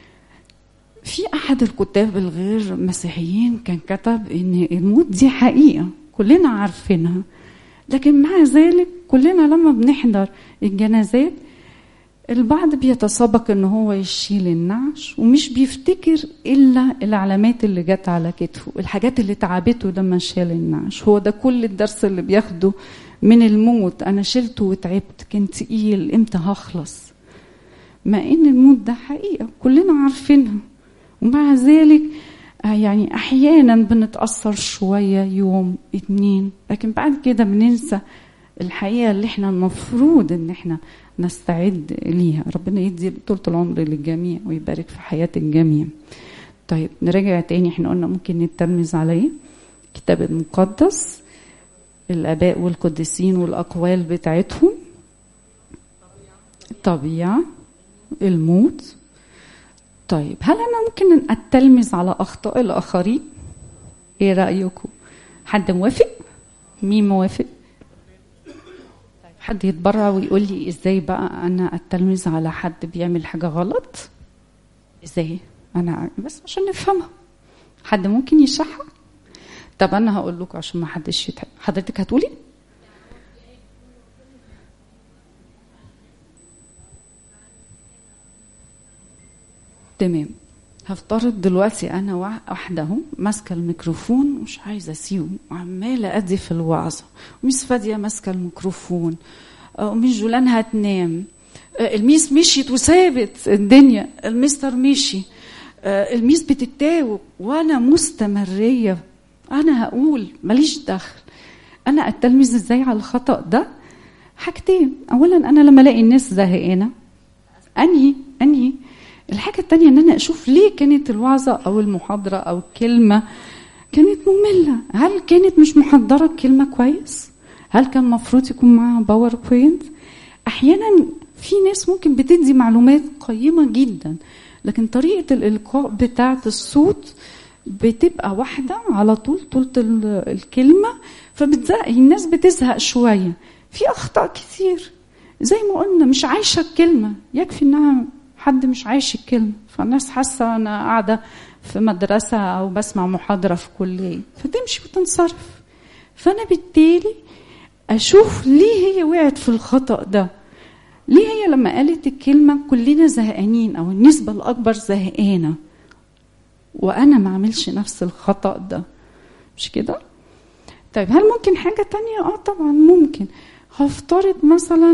في أحد الكتاب الغير مسيحيين كان كتب إن الموت دي حقيقة كلنا عارفينها، لكن مع ذلك كلنا لما بنحضر الجنازات البعض بيتسابق ان هو يشيل النعش ومش بيفتكر الا العلامات اللي جت على كتفه، الحاجات اللي تعبته لما شال النعش. هو ده كل الدرس اللي بياخده من الموت، انا شلته وتعبت، كان تقيل، امتى هخلص؟ مع ان الموت ده حقيقة كلنا عارفينها، ومع ذلك يعني احيانا بنتأثر شوية يوم اتنين، لكن بعد كده بننسى الحقيقة اللي احنا المفروض ان احنا نستعد ليها. ربنا يدي طولة العمر للجميع ويبارك في حياة الجميع. طيب نرجع تاني، احنا قلنا ممكن نترمز عليه الكتاب المقدس، الآباء والقديسين والأقوال بتاعتهم، الطبيعة، الموت. طيب هل أنا ممكن أتلمز على أخطاء الآخرين؟ إيه رأيكم؟ حد موافق؟ مين موافق؟ حد يتبرع ويقول لي ازاي بقى انا اتلمذ على حد بيعمل حاجه غلط؟ ازاي؟ انا بس عشان نفهمها. حد ممكن يشرحها؟ طب انا هقول لكم عشان ما حدش يتعب. حضرتك هتقولي؟ تمام. هفترض دلوقتي انا واحده اهو ماسكه الميكروفون ومش عايزه اسيبه، وعماله ادي في الوعظه، وميس فاديه ماسكه الميكروفون، وميس جولان هتنام، الميس مشيت وسابت الدنيا، المستر مشي، الميس بتتاوب، وانا مستمريه. انا هقول ماليش دخل. انا اتلمذ ازاي على الخطا ده؟ حاجتين. اولا انا لما الاقي الناس زهقانه انهي انهي الحاجة التانية ان انا اشوف ليه كانت الوعظة او المحاضرة او الكلمة كانت مملة. هل كانت مش محضرة الكلمة كويس؟ هل كان مفروض يكون معاها باوربوينت؟ احيانا في ناس ممكن بتدي معلومات قيمة جدا، لكن طريقة الالقاء بتاعة الصوت بتبقى واحدة على طول طولة الكلمة، فبتزهق الناس، بتزهق شوية. في اخطاء كتير زي ما قلنا مش عايشة الكلمة، يكفي انها حد مش عايش الكلمة، فالناس حاسة أنا قاعدة في مدرسة أو بسمع محاضرة في كلية، فتمشي وتنصرف. فأنا بالتالي أشوف ليه هي وقعت في الخطأ ده، ليه هي لما قالت الكلمة كلنا زهقانين أو النسبة الأكبر زهقانة، وأنا ما عملش نفس الخطأ ده، مش كده؟ طيب هل ممكن حاجة تانية؟ آه طبعا ممكن. هفترض مثلا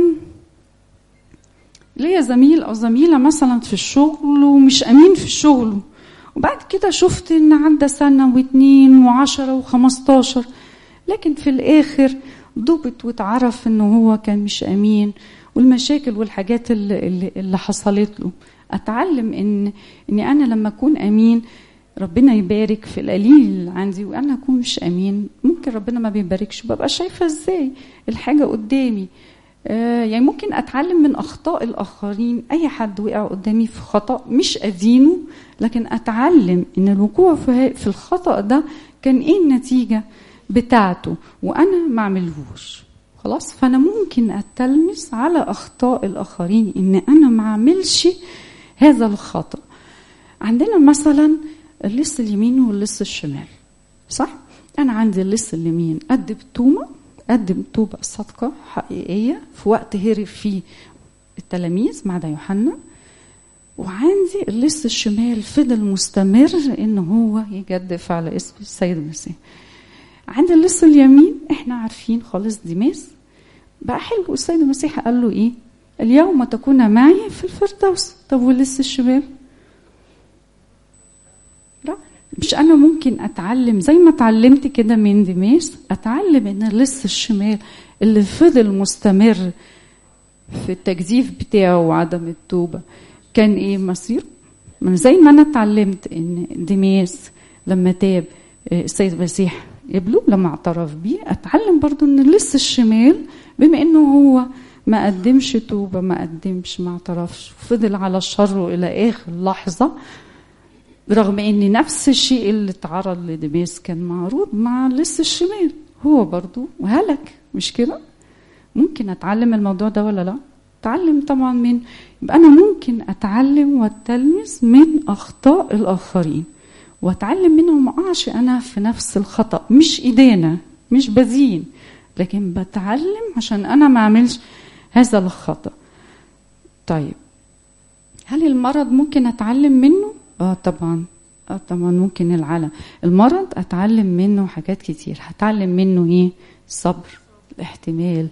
ليا زميل أو زميلة مثلا في الشغل ومش أمين في الشغل، وبعد كده شفت إن عدى سنة واثنين وعشرة وخمستاشر، لكن في الآخر ضبط واتعرف إنه هو كان مش أمين، والمشاكل والحاجات اللي, اللي حصلت له. أتعلم إن إني أنا لما أكون أمين ربنا يبارك في القليل اللي عندي، وأنا أكون مش أمين ممكن ربنا ما بيباركش، ببقى شايفة إزاي الحاجة قدامي. يعني ممكن أتعلم من أخطاء الآخرين. أي حد وقع قدامي في خطأ مش أدينه، لكن أتعلم إن الوقوع في الخطأ ده كان إيه النتيجة بتاعته وأنا ما عملهوش. خلاص، فأنا ممكن أتلمس على أخطاء الآخرين إن أنا ما عملش هذا الخطأ. عندنا مثلا اللص اليمين واللص الشمال، صح؟ أنا عندي اللص اليمين قدم توبة، قدم توبة صادقة حقيقية في وقت هرب فيه التلاميذ ما عدا يوحنا، وعندي اللص الشمال فضل مستمر إنه هو يجدف على اسم السيد المسيح. عند اللص اليمين احنا عارفين خالص ديماس بقى حلو، السيد المسيح قال له ايه؟ اليوم تكون معي في الفردوس. طب واللص الشمال؟ لا، مش انا ممكن اتعلم زي ما اتعلمت كده من ديماس، اتعلم ان اللص الشمال اللي فضل مستمر في التجديف بتاعه وعدم التوبة كان ايه مصيره؟ من زي ما انا اتعلمت ان ديماس لما تاب السيد المسيح قبله لما اعترف بيه، اتعلم برضو ان اللص الشمال بما انه هو ما قدمش توبة، ما قدمش، ما اعترفش، فضل على شره الى اخر لحظة، رغم ان نفس الشيء اللي اتعرض لديماس كان معروض مع اللص الشمال، هو برضو وهلك. مش كده؟ ممكن اتعلم الموضوع ده ولا لا؟ اتعلم طبعا. من يبقى انا ممكن اتعلم واتلمس من اخطاء الاخرين، واتعلم منهم ما اقعش انا في نفس الخطأ. مش ادانة، مش بزين، لكن بتعلم عشان انا ما اعملش هذا الخطأ. طيب هل المرض ممكن اتعلم منه؟ اه طبعا، اه طبعا ممكن. العالم المرض اتعلم منه حاجات كتير. هتعلم منه ايه؟ الصبر، الاحتمال،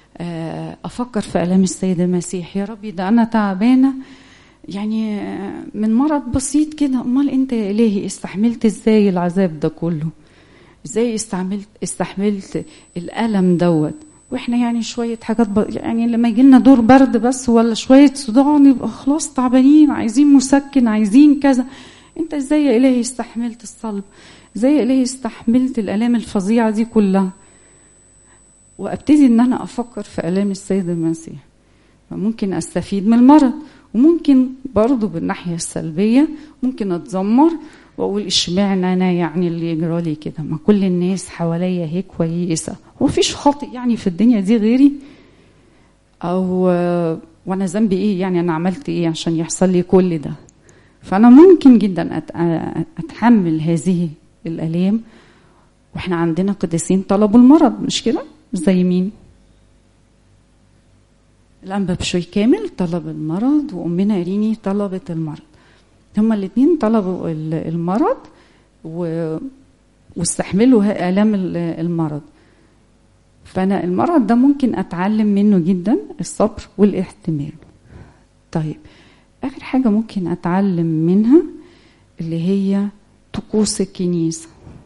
افكر في الام السيد المسيح. يا ربي ده انا تعبانه يعني من مرض بسيط كده، امال انت يا الهي استحملت ازاي العذاب ده كله؟ ازاي استحملت استحملت الالم دوت؟ واحنا يعني شويه حاجات ب... يعني لما يجي لنا دور برد بس ولا شويه صداع نبقى خلاص تعبانين، عايزين مسكن، عايزين كذا. انت ازاي يا الهي استحملت الصلب؟ ازاي يا الهي استحملت الالام الفظيعه دي كلها؟ وابتدي ان انا افكر في الام السيد المسيح. فممكن استفيد من المرض، وممكن برضو بالناحيه السلبيه ممكن اتذمر واقول اشمعنى انا يعني اللي يجرى لي كده؟ ما كل الناس حواليا هي كويسه، ومفيش خاطئ يعني في الدنيا دي غيري، او وانا ذنبي ايه يعني؟ انا عملت ايه عشان يحصل لي كل ده؟ فانا ممكن جدا اتحمل هذه الالام. واحنا عندنا قديسين طلبوا المرض، مش كده؟ زي مين؟ الأنبا بشوي كامل طلب المرض، وأمنا إيريني طلبت المرض. هما الاثنين طلبوا المرض و... واستحملوا آلام المرض. فأنا المرض ده ممكن أتعلم منه جدا الصبر والاحتمال. طيب آخر حاجة ممكن أتعلم منها اللي هي طقوس الكنيسة.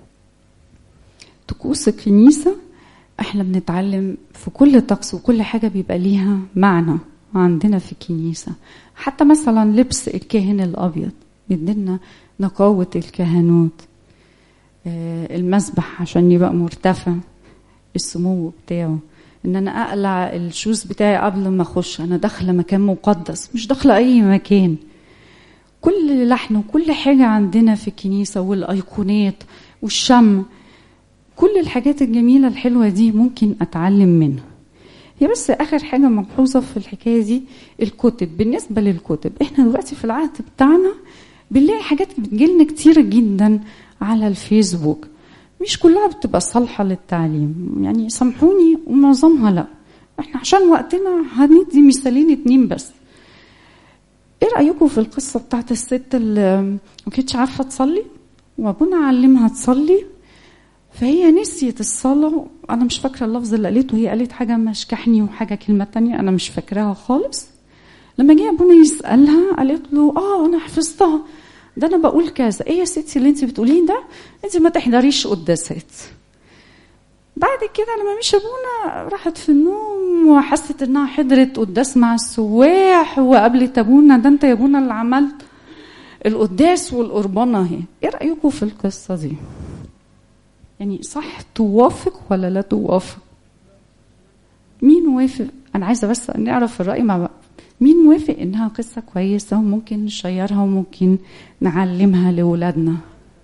طقوس الكنيسة احنا بنتعلم في كل طقس وكل حاجة بيبقى ليها معنى عندنا في الكنيسة. حتى مثلا لبس الكاهن الأبيض بيدينا نقاوة الكهنوت، المسبح عشان يبقى مرتفع السمو بتاعه، ان انا اقلع الشوز بتاعي قبل ما اخش، انا داخله مكان مقدس مش داخله اي مكان. كل لحن وكل حاجة عندنا في الكنيسة والايقونات والشم، كل الحاجات الجميلة الحلوة دي ممكن أتعلم منها. هي بس آخر حاجة ملحوظة في الحكاية دي الكتب. بالنسبة للكتب احنا دلوقتي في العهد بتاعنا بنلاقي حاجات بتجيلنا كتير جدا على الفيسبوك، مش كلها بتبقى صالحة للتعليم يعني، سامحوني، ومعظمها لا. احنا عشان وقتنا هندي مثالين اتنين بس. ايه رأيكم في القصة بتاعت الست اللي ما كانتش عارفة تصلي وابونا علمها تصلي، فهي نسيت الصلاة؟ أنا مش فاكرة اللفظ اللي قالته، هي قالت حاجة مشكحني وحاجة كلمة تانية أنا مش فاكراها خالص. لما جاء أبونا يسألها قالت له آه أنا حفظتها، ده أنا بقول كذا. إيه يا ستي اللي أنت بتقولين ده؟ أنت ما تحضريش قداسات. بعد كده لما مش أبونا راحت في النوم وحست إنها حضرت قداس مع السواح وقابلت أبونا، ده أنت يا أبونا اللي عملت القداس والقربانة اهي. إيه رأيكم في القصة دي؟ يعني صح توافق ولا لا توافق؟ مين وافق؟ أنا عايزة بس نعرف الرأي مع بعض. مين موافق إنها قصة كويسة وممكن نشيرها وممكن نعلمها لأولادنا؟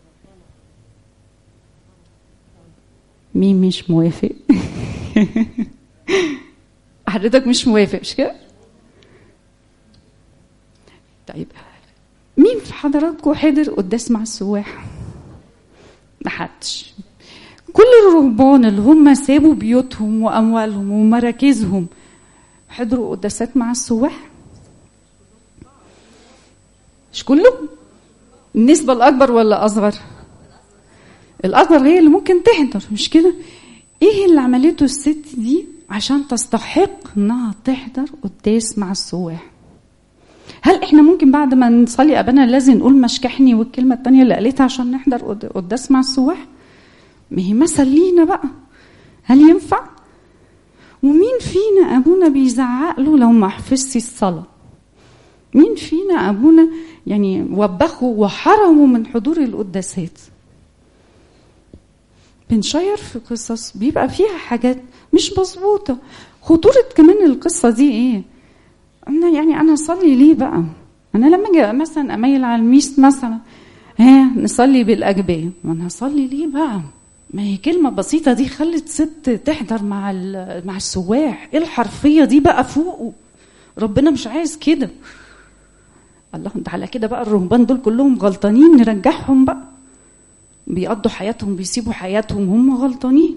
مين مش موافق؟ حضرتك مش موافق مش كده؟ طيب مين في حضراتكم حضر قداس مع السواح؟ محدش. كل الرهبان اللي هم سابوا بيوتهم واموالهم ومراكزهم حضروا قداسات مع السواح؟ مش كله؟ النسبة الأكبر ولا أصغر؟ الأكبر هي اللي ممكن تحضر، مش كده؟ إيه اللي عملته الست دي عشان تستحق إنها تحضر قداس مع السواح؟ هل إحنا ممكن بعد ما نصلي أبانا الذي نقول مشكحني والكلمة التانية اللي قالتها عشان نحضر قداس مع السواح؟ ما هي مثل لينا بقى، هل ينفع؟ ومين فينا أبونا بيزعق له لو ما حفظش الصلاة؟ مين فينا أبونا يعني وبخه وحرمه من حضور القداسات؟ بنشير في قصص بيبقى فيها حاجات مش مظبوطة. خطورة كمان القصة دي ايه؟ أنا يعني أنا أصلي ليه بقى؟ أنا لما أجي مثلا أميل على الميس مثلا ها نصلي بالأجبية، وأنا أصلي ليه بقى؟ ما هي كلمة بسيطة دي خلت ست تحضر مع مع السواح. ايه الحرفية دي بقى فوقه؟ ربنا مش عايز كده. الله، انت على كده بقى الرهبان دول كلهم غلطانين نرجعهم بقى؟ بيقضوا حياتهم بيسيبوا حياتهم هم غلطانين.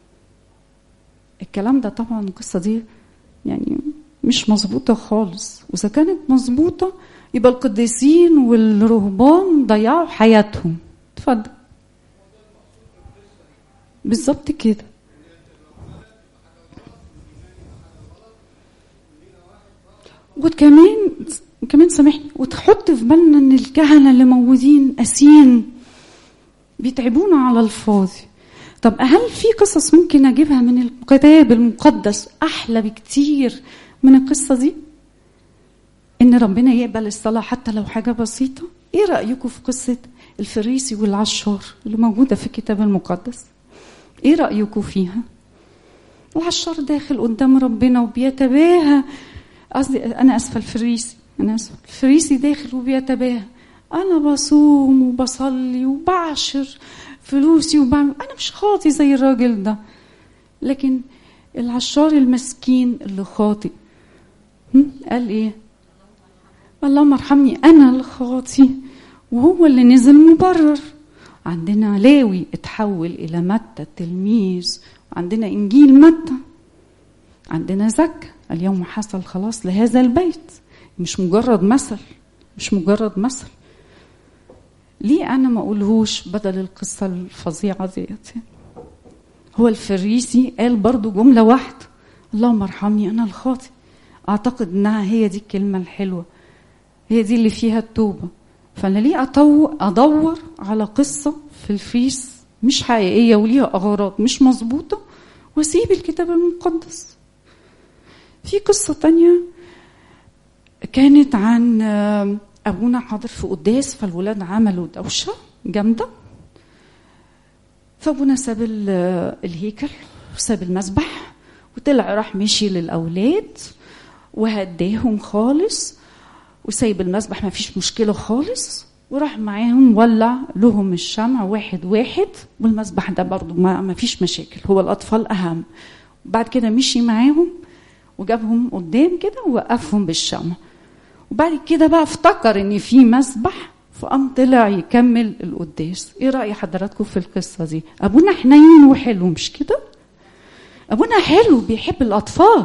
الكلام ده طبعا القصة دي يعني مش مظبوطة خالص، وإذا كانت مظبوطة يبقى القديسين والرهبان ضيعوا حياتهم. اتفضل. بالظبط كده. وكمان كمان سامحني وتحط في بالنا ان الكهنة اللي موجودين قاسيين بيتعبونا على الفاضي. طب هل في قصص ممكن اجيبها من الكتاب المقدس احلى بكتير من القصة دي؟ ان ربنا يقبل الصلاة حتى لو حاجة بسيطة. ايه رأيكم في قصة الفريسي والعشار اللي موجودة في الكتاب المقدس؟ ايه رأيكم فيها؟ العشار داخل قدام ربنا وبيتباهى، قصدي انا اسفه الفريسي انا اسفه الفريسي داخل وبيتباهى، انا بصوم وبصلي وبعشر فلوسي وبعمل، انا مش خاطي زي الراجل ده. لكن العشار المسكين اللي خاطئ قال ايه؟ اللهم ارحمني انا الخاطي، وهو اللي نزل مبرر. عندنا لاوي اتحول الى متى التلميذ، عندنا انجيل متى، عندنا زكا اليوم حصل خلاص لهذا البيت. مش مجرد مثل، مش مجرد مثل. ليه انا ما اقولهوش بدل القصه الفظيعه ديت؟ هو الفريسي قال برضو جمله واحده، اللهم ارحمني انا الخاطئ. اعتقد انها هي دي الكلمه الحلوه، هي دي اللي فيها التوبه. فانا ليه ادور على قصه في الفيس مش حقيقيه وليها اغراض مش مظبوطه واسيب الكتاب المقدس؟ في قصه تانية كانت عن ابونا حاضر في قداس، فالولاد عملوا دوشه جامده، فابونا ساب الهيكل وساب المسبح وطلع راح مشي للاولاد وهداهم خالص وسايب المسبح ما فيش مشكله خالص، وراح معاهم ولع لهم الشمع واحد واحد، والمسبح ده برضو ما فيش مشاكل، هو الاطفال اهم. بعد كده مشي معاهم وجابهم قدام كده ووقفهم بالشمع، وبعد كده بقى افتكر ان في مسبح فقام طلع يكمل القداس. ايه رأي حضراتكم في القصة دي؟ ابونا حنين وحلو مش كده؟ ابونا حلو بيحب الاطفال.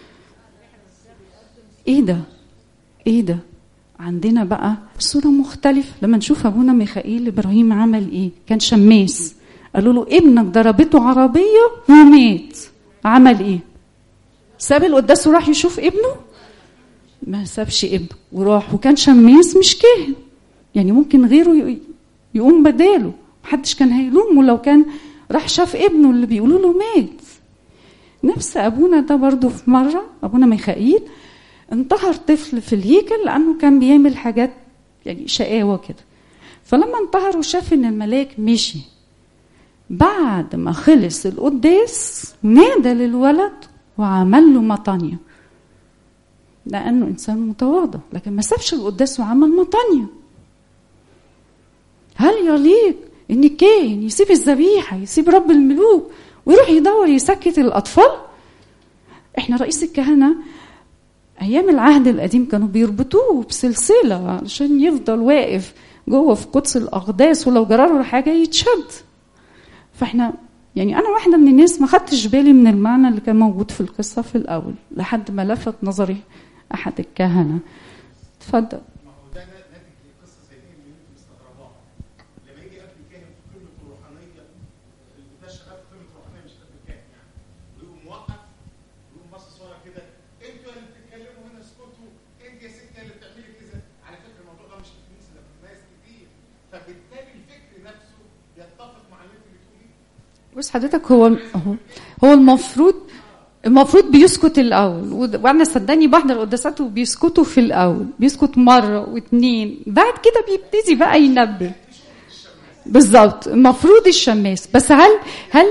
ايه ده ايه ده عندنا بقى صورة مختلفة. لما نشوف ابونا ميخائيل ابراهيم عمل ايه؟ كان شماس، قالوا له ابنك ضربته عربية ومات، عمل ايه؟ ساب القداس وراح يشوف ابنه؟ ما سابش ابنه وراح، وكان شماس مش كاهن، يعني ممكن غيره يقوم بداله، محدش كان هيلومه لو كان راح شاف ابنه اللي بيقولوا له مات. نفس ابونا ده برضو في مرة ابونا ميخائيل انتحر طفل في الهيكل لانه كان بيعمل حاجات يعني شقاوة كده، فلما انتحر وشاف ان الملاك مشي بعد ما خلص القداس نادى للولد وعمل له مطانية، لانه انسان متواضع، لكن ما سابش القداس وعمل مطانية. هل يليق ان الكاهن يسيب الذبيحة يسيب رب الملوك ويروح يدور يسكت الاطفال؟ احنا رئيس الكهنة ايام العهد القديم كانوا بيربطوه بسلسله عشان يفضل واقف جوه في قدس الاقداس، ولو جراله حاجه يتشد. فاحنا يعني انا واحده من الناس ما خدتش بالي من المعنى اللي كان موجود في القصه في الاول لحد ما لفت نظري احد الكهنه. اتفضل. بص حضرتك، هو هو المفروض المفروض بيسكت الاول، وانا صدقني بحضر قداسات وبيسكتوا في الاول، بيسكت مره واثنين، بعد كده بيبتدي بقى ينبه. بالظبط، المفروض الشماس. بس هل هل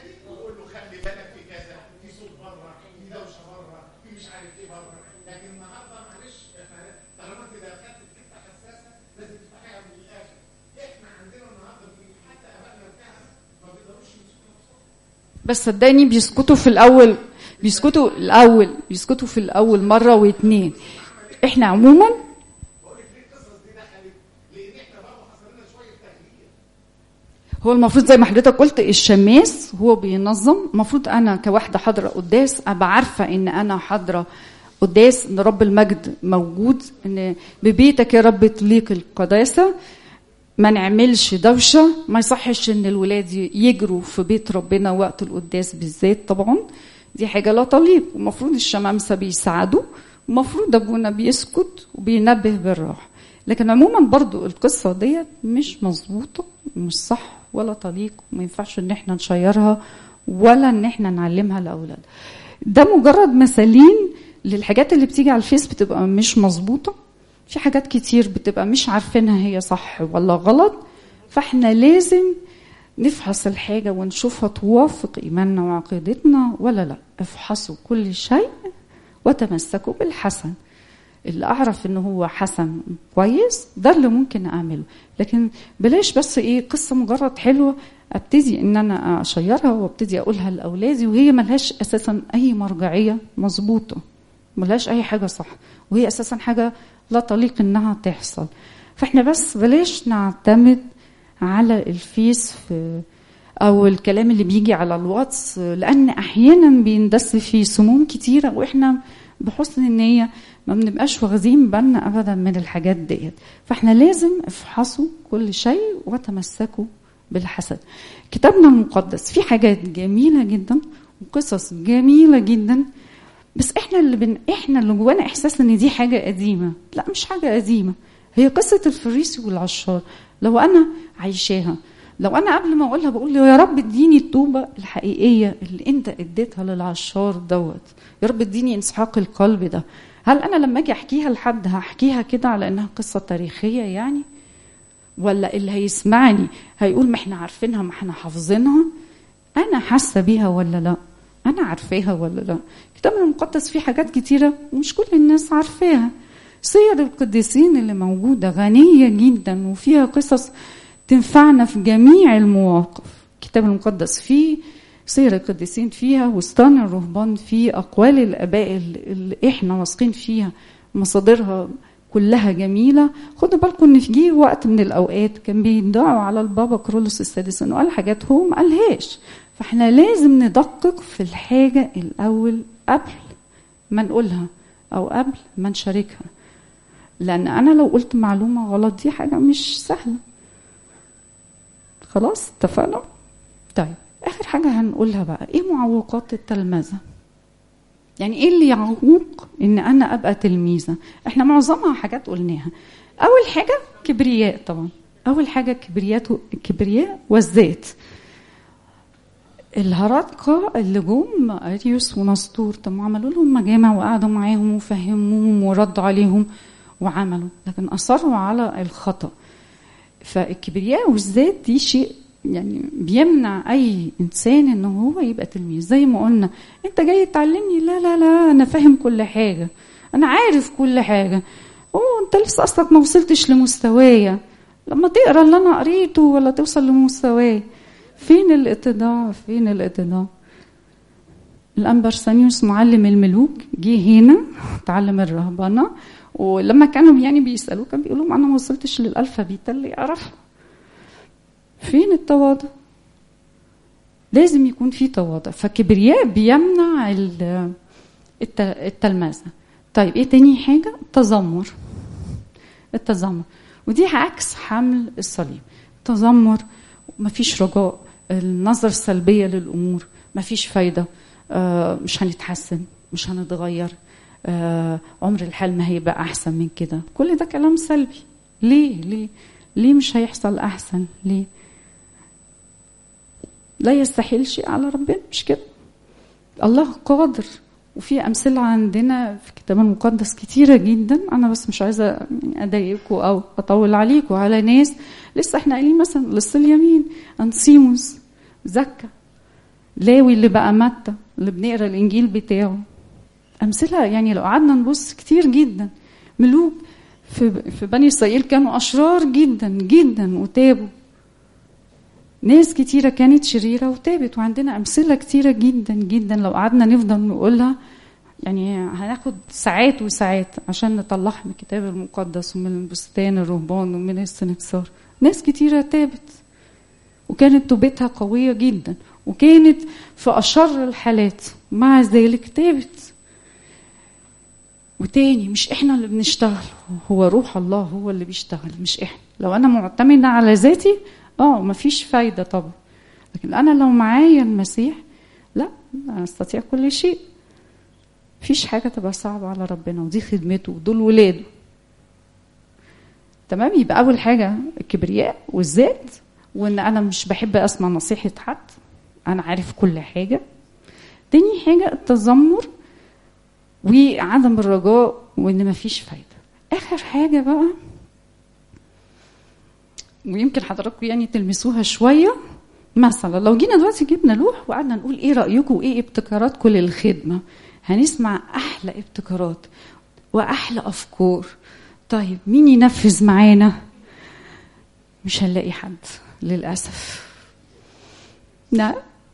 بس صدقني بيسكتوا في الاول بيسكتوا الاول بيسكتوا في الاول مره واثنين. احنا عموما هو المفروض زي ما حضرتك قلت الشماس هو بينظم. المفروض انا كواحده حاضره قداس ابقى عارفه ان انا حاضره قداس، ان رب المجد موجود، ان ببيتك يا رب تليق القداسه، ما نعملش دوشه. ما يصحش ان الولاد يجروا في بيت ربنا وقت القداس بالذات، طبعا دي حاجه لا تليق. المفروض الشمامسه بيساعدوا، المفروض ابونا بيسكت وبينبه بالراحه. لكن عموما برضو القصه ديت مش مظبوطه ومش صح ولا تليق، وما ينفعش ان احنا نشيرها ولا ان احنا نعلمها لاولاد. ده مجرد مثالين للحاجات اللي بتيجي على الفيس بتبقى مش مظبوطه. في حاجات كتير بتبقى مش عارفينها هي صح ولا غلط، فاحنا لازم نفحص الحاجة ونشوفها توافق إيماننا وعقيدتنا ولا لا. افحصوا كل شيء وتمسكوا بالحسن. اللي أعرف إنه هو حسن كويس ده اللي ممكن أعمله. لكن بلاش بس إيه قصة مجرد حلوة أبتدي إن أنا أشيرها وابتدي أقولها لأولادي وهي ملهاش أساسا أي مرجعية مظبوطة، ملهاش أي حاجة صح، وهي أساسا حاجة لا تليق إنها تحصل. فإحنا بس بلاش نعتمد على الفيس في أو الكلام اللي بيجي على الواتس، لأن أحيانا بيندس فيه سموم كتيرة وإحنا بحسن النية ما بنبقاش واخدين بالنا أبدا من الحاجات ديت. فإحنا لازم افحصوا كل شيء وتمسكوا بالحسن. كتابنا المقدس فيه حاجات جميلة جدا وقصص جميلة جدا، بس احنا اللي بن... احنا اللي جوانا احساس ان دي حاجه قديمه. لا، مش حاجه قديمه، هي قصه الفريسي والعشار. لو انا عايشاها، لو انا قبل ما اقولها بقول له يا رب اديني التوبه الحقيقيه اللي انت اديتها للعشار دوت، يا رب اديني انسحاق القلب ده. هل انا لما اجي احكيها لحد هحكيها كده على انها قصه تاريخيه يعني، ولا اللي هيسمعني هيقول ما احنا عارفينها ما احنا حافظينها؟ انا حاسه بيها ولا لا؟ انا عارفاها ولا لا؟ كتابنا المقدس فيه حاجات كتيرة ومش كل الناس عارفاها. سير القديسين اللي موجودة غنية جدا وفيها قصص تنفعنا في جميع المواقف. كتاب المقدس فيه سير القديسين، فيها وسطان الرهبان، فيه أقوال الآباء اللي إحنا واثقين فيها، مصادرها كلها جميلة. خدوا بالكم إن في جه وقت من الأوقات كان بيدعوا على البابا كرولوس السادس إنه قال حاجات هو ما قالهاش. فإحنا لازم ندقق في الحاجة الأول قبل ما نقولها أو قبل ما نشاركها، لأن أنا لو قلت معلومة غلط دي حاجة مش سهلة. خلاص اتفقنا؟ طيب آخر حاجة هنقولها بقى إيه معوقات التلمذة؟ يعني إيه اللي يعوق إن أنا أبقى تلميذة؟ إحنا معظمها حاجات قلناها. أول حاجة كبرياء، طبعا أول حاجة كبرياء الكبرياء والذات. الهرطقة اللي جم أريوس ونسطور، طب عملوا لهم مجامع وقعدوا معاهم وفهموهم وردوا عليهم وعملوا، لكن أصروا على الخطأ. فالكبرياء والذات دي شيء يعني بيمنع أي إنسان إنه هو يبقى تلميذ. زي ما قلنا أنت جاي تعلمني، لا لا لا أنا فاهم كل حاجة، أنا عارف كل حاجة، أوه أنت لسه أصلك ما وصلتش لمستوايا. لما تقرأ اللي أنا قريته ولا توصل لمستواي، فين الاتضاع؟ فين الاتضاع؟ الأنبا أرسانيوس معلم الملوك جه هنا تعلم الرهبنة، ولما كانوا يعني بيسألوه كان بيقولوا أنا ما وصلتش للألفابيتا اللي أعرفها. فين التواضع؟ لازم يكون في تواضع. فكبرياء بيمنع التلمذة. طيب ايه تاني حاجة؟ التذمر. التذمر ودي عكس حمل الصليب. التذمر مفيش رجاء، النظر السلبية للأمور، مفيش فايدة، آه مش هنتحسن، مش هنتغير، آه عمر الحال ما هيبقى أحسن من كده. كل ده كلام سلبي. ليه ليه ليه مش هيحصل أحسن؟ ليه؟ لا يستحيل شيء على ربنا، مش كده؟ الله قادر. وفي أمثلة عندنا في الكتاب المقدس كتيرة جدا. أنا بس مش عايزة أضايقكم أو أطول عليكم على ناس لسه احنا قايلين، مثلا لص اليمين، أنسيموس، زكا، لاوي اللي بقى متى اللي بنقرأ الإنجيل بتاعه. أمثلة يعني لو قعدنا نبص كتير جدا. ملوك في في بني إسرائيل كانوا أشرار جدا جدا وتابوا. ناس كتيرة كانت شريرة وتابت، وعندنا أمثلة كتيرة جدا جدا لو قعدنا نفضل نقولها يعني هناخد ساعات وساعات عشان نطلعها من الكتاب المقدس ومن بستان الرهبان ومن السنكسار. ناس كتيرة تابت وكانت توبتها قوية جدا وكانت في أشر الحالات، مع ذلك تابت. وتاني مش احنا اللي بنشتغل، هو روح الله هو اللي بيشتغل مش احنا. لو انا معتمدة على ذاتي اه مفيش فايدة طبعا، لكن انا لو معايا المسيح لا انا استطيع كل شيء. مفيش حاجة تبقى صعبة على ربنا، ودي خدمته ودول ولاده. تمام. يبقى اول حاجة الكبرياء والذات، وان انا مش بحب اسمع نصيحة حد، انا عارف كل حاجة. تاني حاجة التذمر وعدم الرجاء وان مفيش فايدة. اخر حاجة بقى ويمكن حضراتكم يعني تلمسوها شوية، مثلا لو جينا دلوقتي جبنا لوح وقعدنا نقول ايه رأيكم وايه ابتكاراتكم للخدمة، هنسمع احلى ابتكارات واحلى افكار. طيب مين ينفذ معانا؟ مش هنلاقي حد للأسف. لا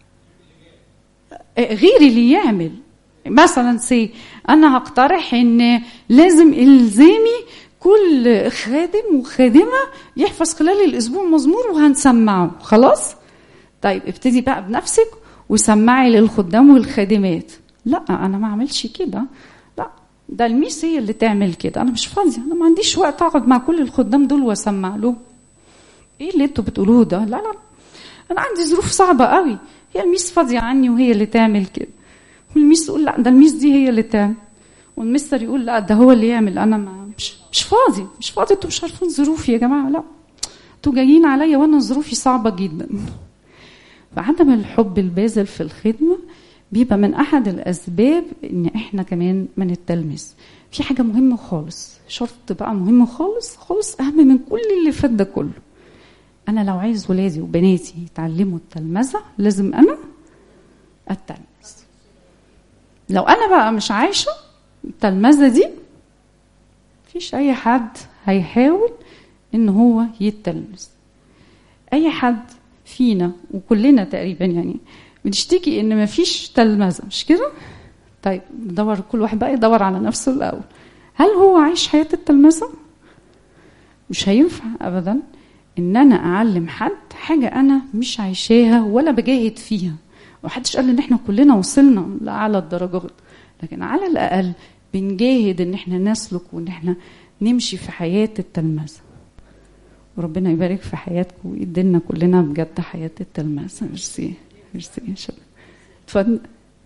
غير اللي يعمل. مثلا سي انا هقترح ان لازم الزامي كل خادم وخادمة يحفظ خلال الاسبوع مزمور وهنسمعه خلاص. طيب ابتدي بقى بنفسك وسمعي للخدام والخادمات. لا انا ما اعملش كده، لا ده الميس هي اللي تعمل كده، انا مش فاضيه، انا ما عنديش وقت اقعد مع كل الخدام دول واسمع له. ايه اللي انتوا بتقولوه ده؟ لا لا انا عندي ظروف صعبه قوي، هي الميس فاضيه عني وهي اللي تعمل كده. والميس تقول لا ده الميس دي هي اللي تعمل، والمستر يقول لا ده هو اللي يعمل، انا ما مش مش فاضي مش فاضي انتوا مش عارفين ظروفي يا جماعه. لا انتوا جايين عليا وانا ظروفي صعبه جدا. فعدم الحب الباذل في الخدمه بيبقى من احد الاسباب ان احنا كمان ما نتلمس. في حاجه مهمه خالص، شرط بقى مهم خالص خالص اهم من كل اللي فات ده كله. انا لو عايز ولادي وبناتي يتعلموا التلمذه لازم انا اتلمس. لو انا بقى مش عايشه التلمذه دي مفيش اي حد هيحاول ان هو يتلمس. اي حد فينا وكلنا تقريبا يعني بنشتكي ان مفيش تلمذه، مش كده؟ طيب ندور كل واحد بقى يدور على نفسه الاول، هل هو عايش حياه التلمذه؟ مش هينفع ابدا ان انا اعلم حد حاجه انا مش عايشاها ولا بجاهد فيها. ومحدش قال ان احنا كلنا وصلنا لاعلى الدرجات، لكن على الاقل بنجاهد ان احنا نسلك وان احنا نمشي في حياه التلمذه. وربنا يبارك في حياتكم ويدينا كلنا بجد حياه التلمذه. ميرسي ميرسي ان شاء الله. اتفضل.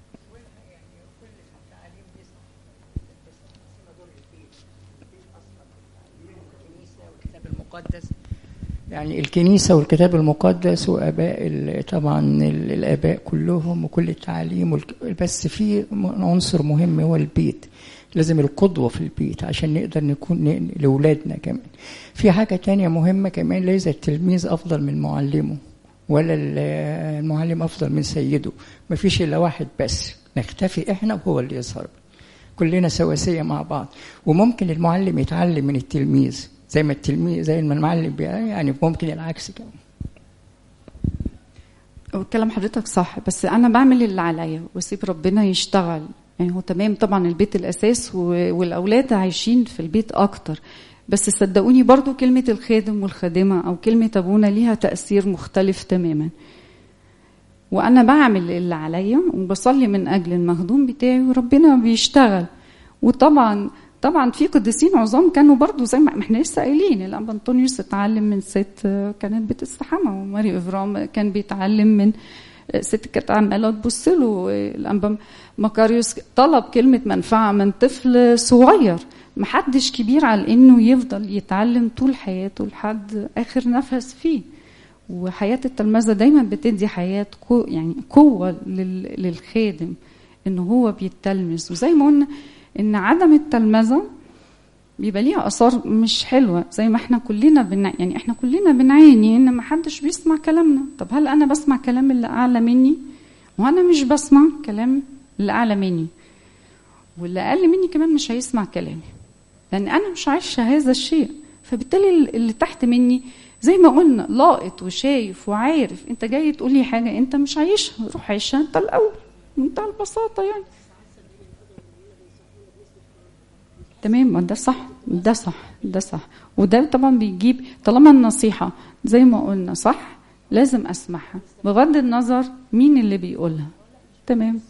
يعني الكنيسة والكتاب المقدس وآباء طبعا الآباء كلهم وكل التعاليم، بس في عنصر مهم هو البيت. لازم القدوة في البيت عشان نقدر نكون لأولادنا. كمان في حاجة تانية مهمة كمان، ليس التلميذ أفضل من معلمه ولا المعلم أفضل من سيده. ما فيش إلا واحد بس، نختفي إحنا وهو اللي يظهر. كلنا سواسية مع بعض، وممكن المعلم يتعلم من التلميذ زي ما التلميذ زي ما المعلم يعني ممكن العكس كمان. كلام حضرتك صح، بس انا بعمل اللي عليا واسيب ربنا يشتغل. يعني هو تمام طبعا البيت الاساس والاولاد عايشين في البيت اكتر، بس صدقوني برضو كلمة الخادم والخادمة او كلمة ابونا ليها تأثير مختلف تماما. وانا بعمل اللي عليا وبصلي من اجل المخدوم بتاعي وربنا بيشتغل. وطبعا طبعا في قديسين عظام كانوا برضو زي ما احنا لسه قايلين، الانبا انطونيوس اتعلم من ست كانت بتستحمى، وماري افرام كان بيتعلم من ست كانت عماله تبص له، الانبا مكاريوس طلب كلمه منفعه من طفل صغير. محدش كبير على انه يفضل يتعلم طول حياته لحد اخر نفس فيه. وحياه التلمذه دايما بتدي حياه قو يعني قوه للخادم انه هو بيتلمذ. وزي ما قلنا ان عدم التلمذه بيبقى ليها اثار مش حلوه، زي ما احنا كلنا بنع... يعني احنا كلنا بنعاني ان ما حدش بيسمع كلامنا. طب هل انا بسمع كلام اللي اعلى مني؟ وانا مش بسمع كلام اللي اعلى مني، واللي اقل مني كمان مش هيسمع كلامي، لان انا مش عايشه هذا الشيء. فبالتالي اللي تحت مني زي ما قلنا لاقط وشايف وعارف. انت جاي تقول لي حاجه انت مش عايشها، روح عيشها انت الاول بمنتهى البساطه يعني. تمام، ده صح ده صح ده صح. وده طبعا بيجيب طالما النصيحة زي ما قلنا صح لازم اسمعها بغض النظر مين اللي بيقولها. تمام.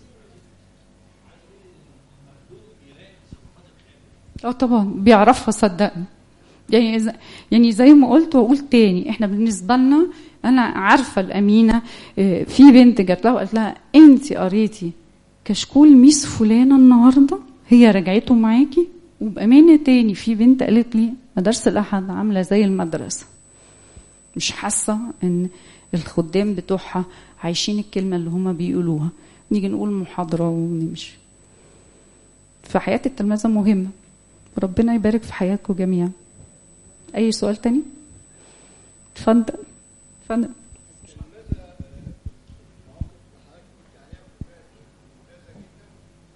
اه طبعا بيعرفها صدقني. يعني يعني زي ما قلت واقول تاني، احنا بالنسبة لنا انا عارفة الامينة. في بنت جات لها وقالت لها انت قريتي كشكول ميس فلانة النهاردة؟ هي رجعته معاكي؟ وبأمانة تاني في بنت قالت لي مدارس الأحد عاملة زي المدرسة، مش حاسة ان الخدام بتوعها عايشين الكلمة اللي هما بيقولوها. نيجي نقول محاضرة ونمشي. فحياة التلمذة مهمة. ربنا يبارك في حياتكم جميعا. أي سؤال تاني؟ اتفضل اتفضل.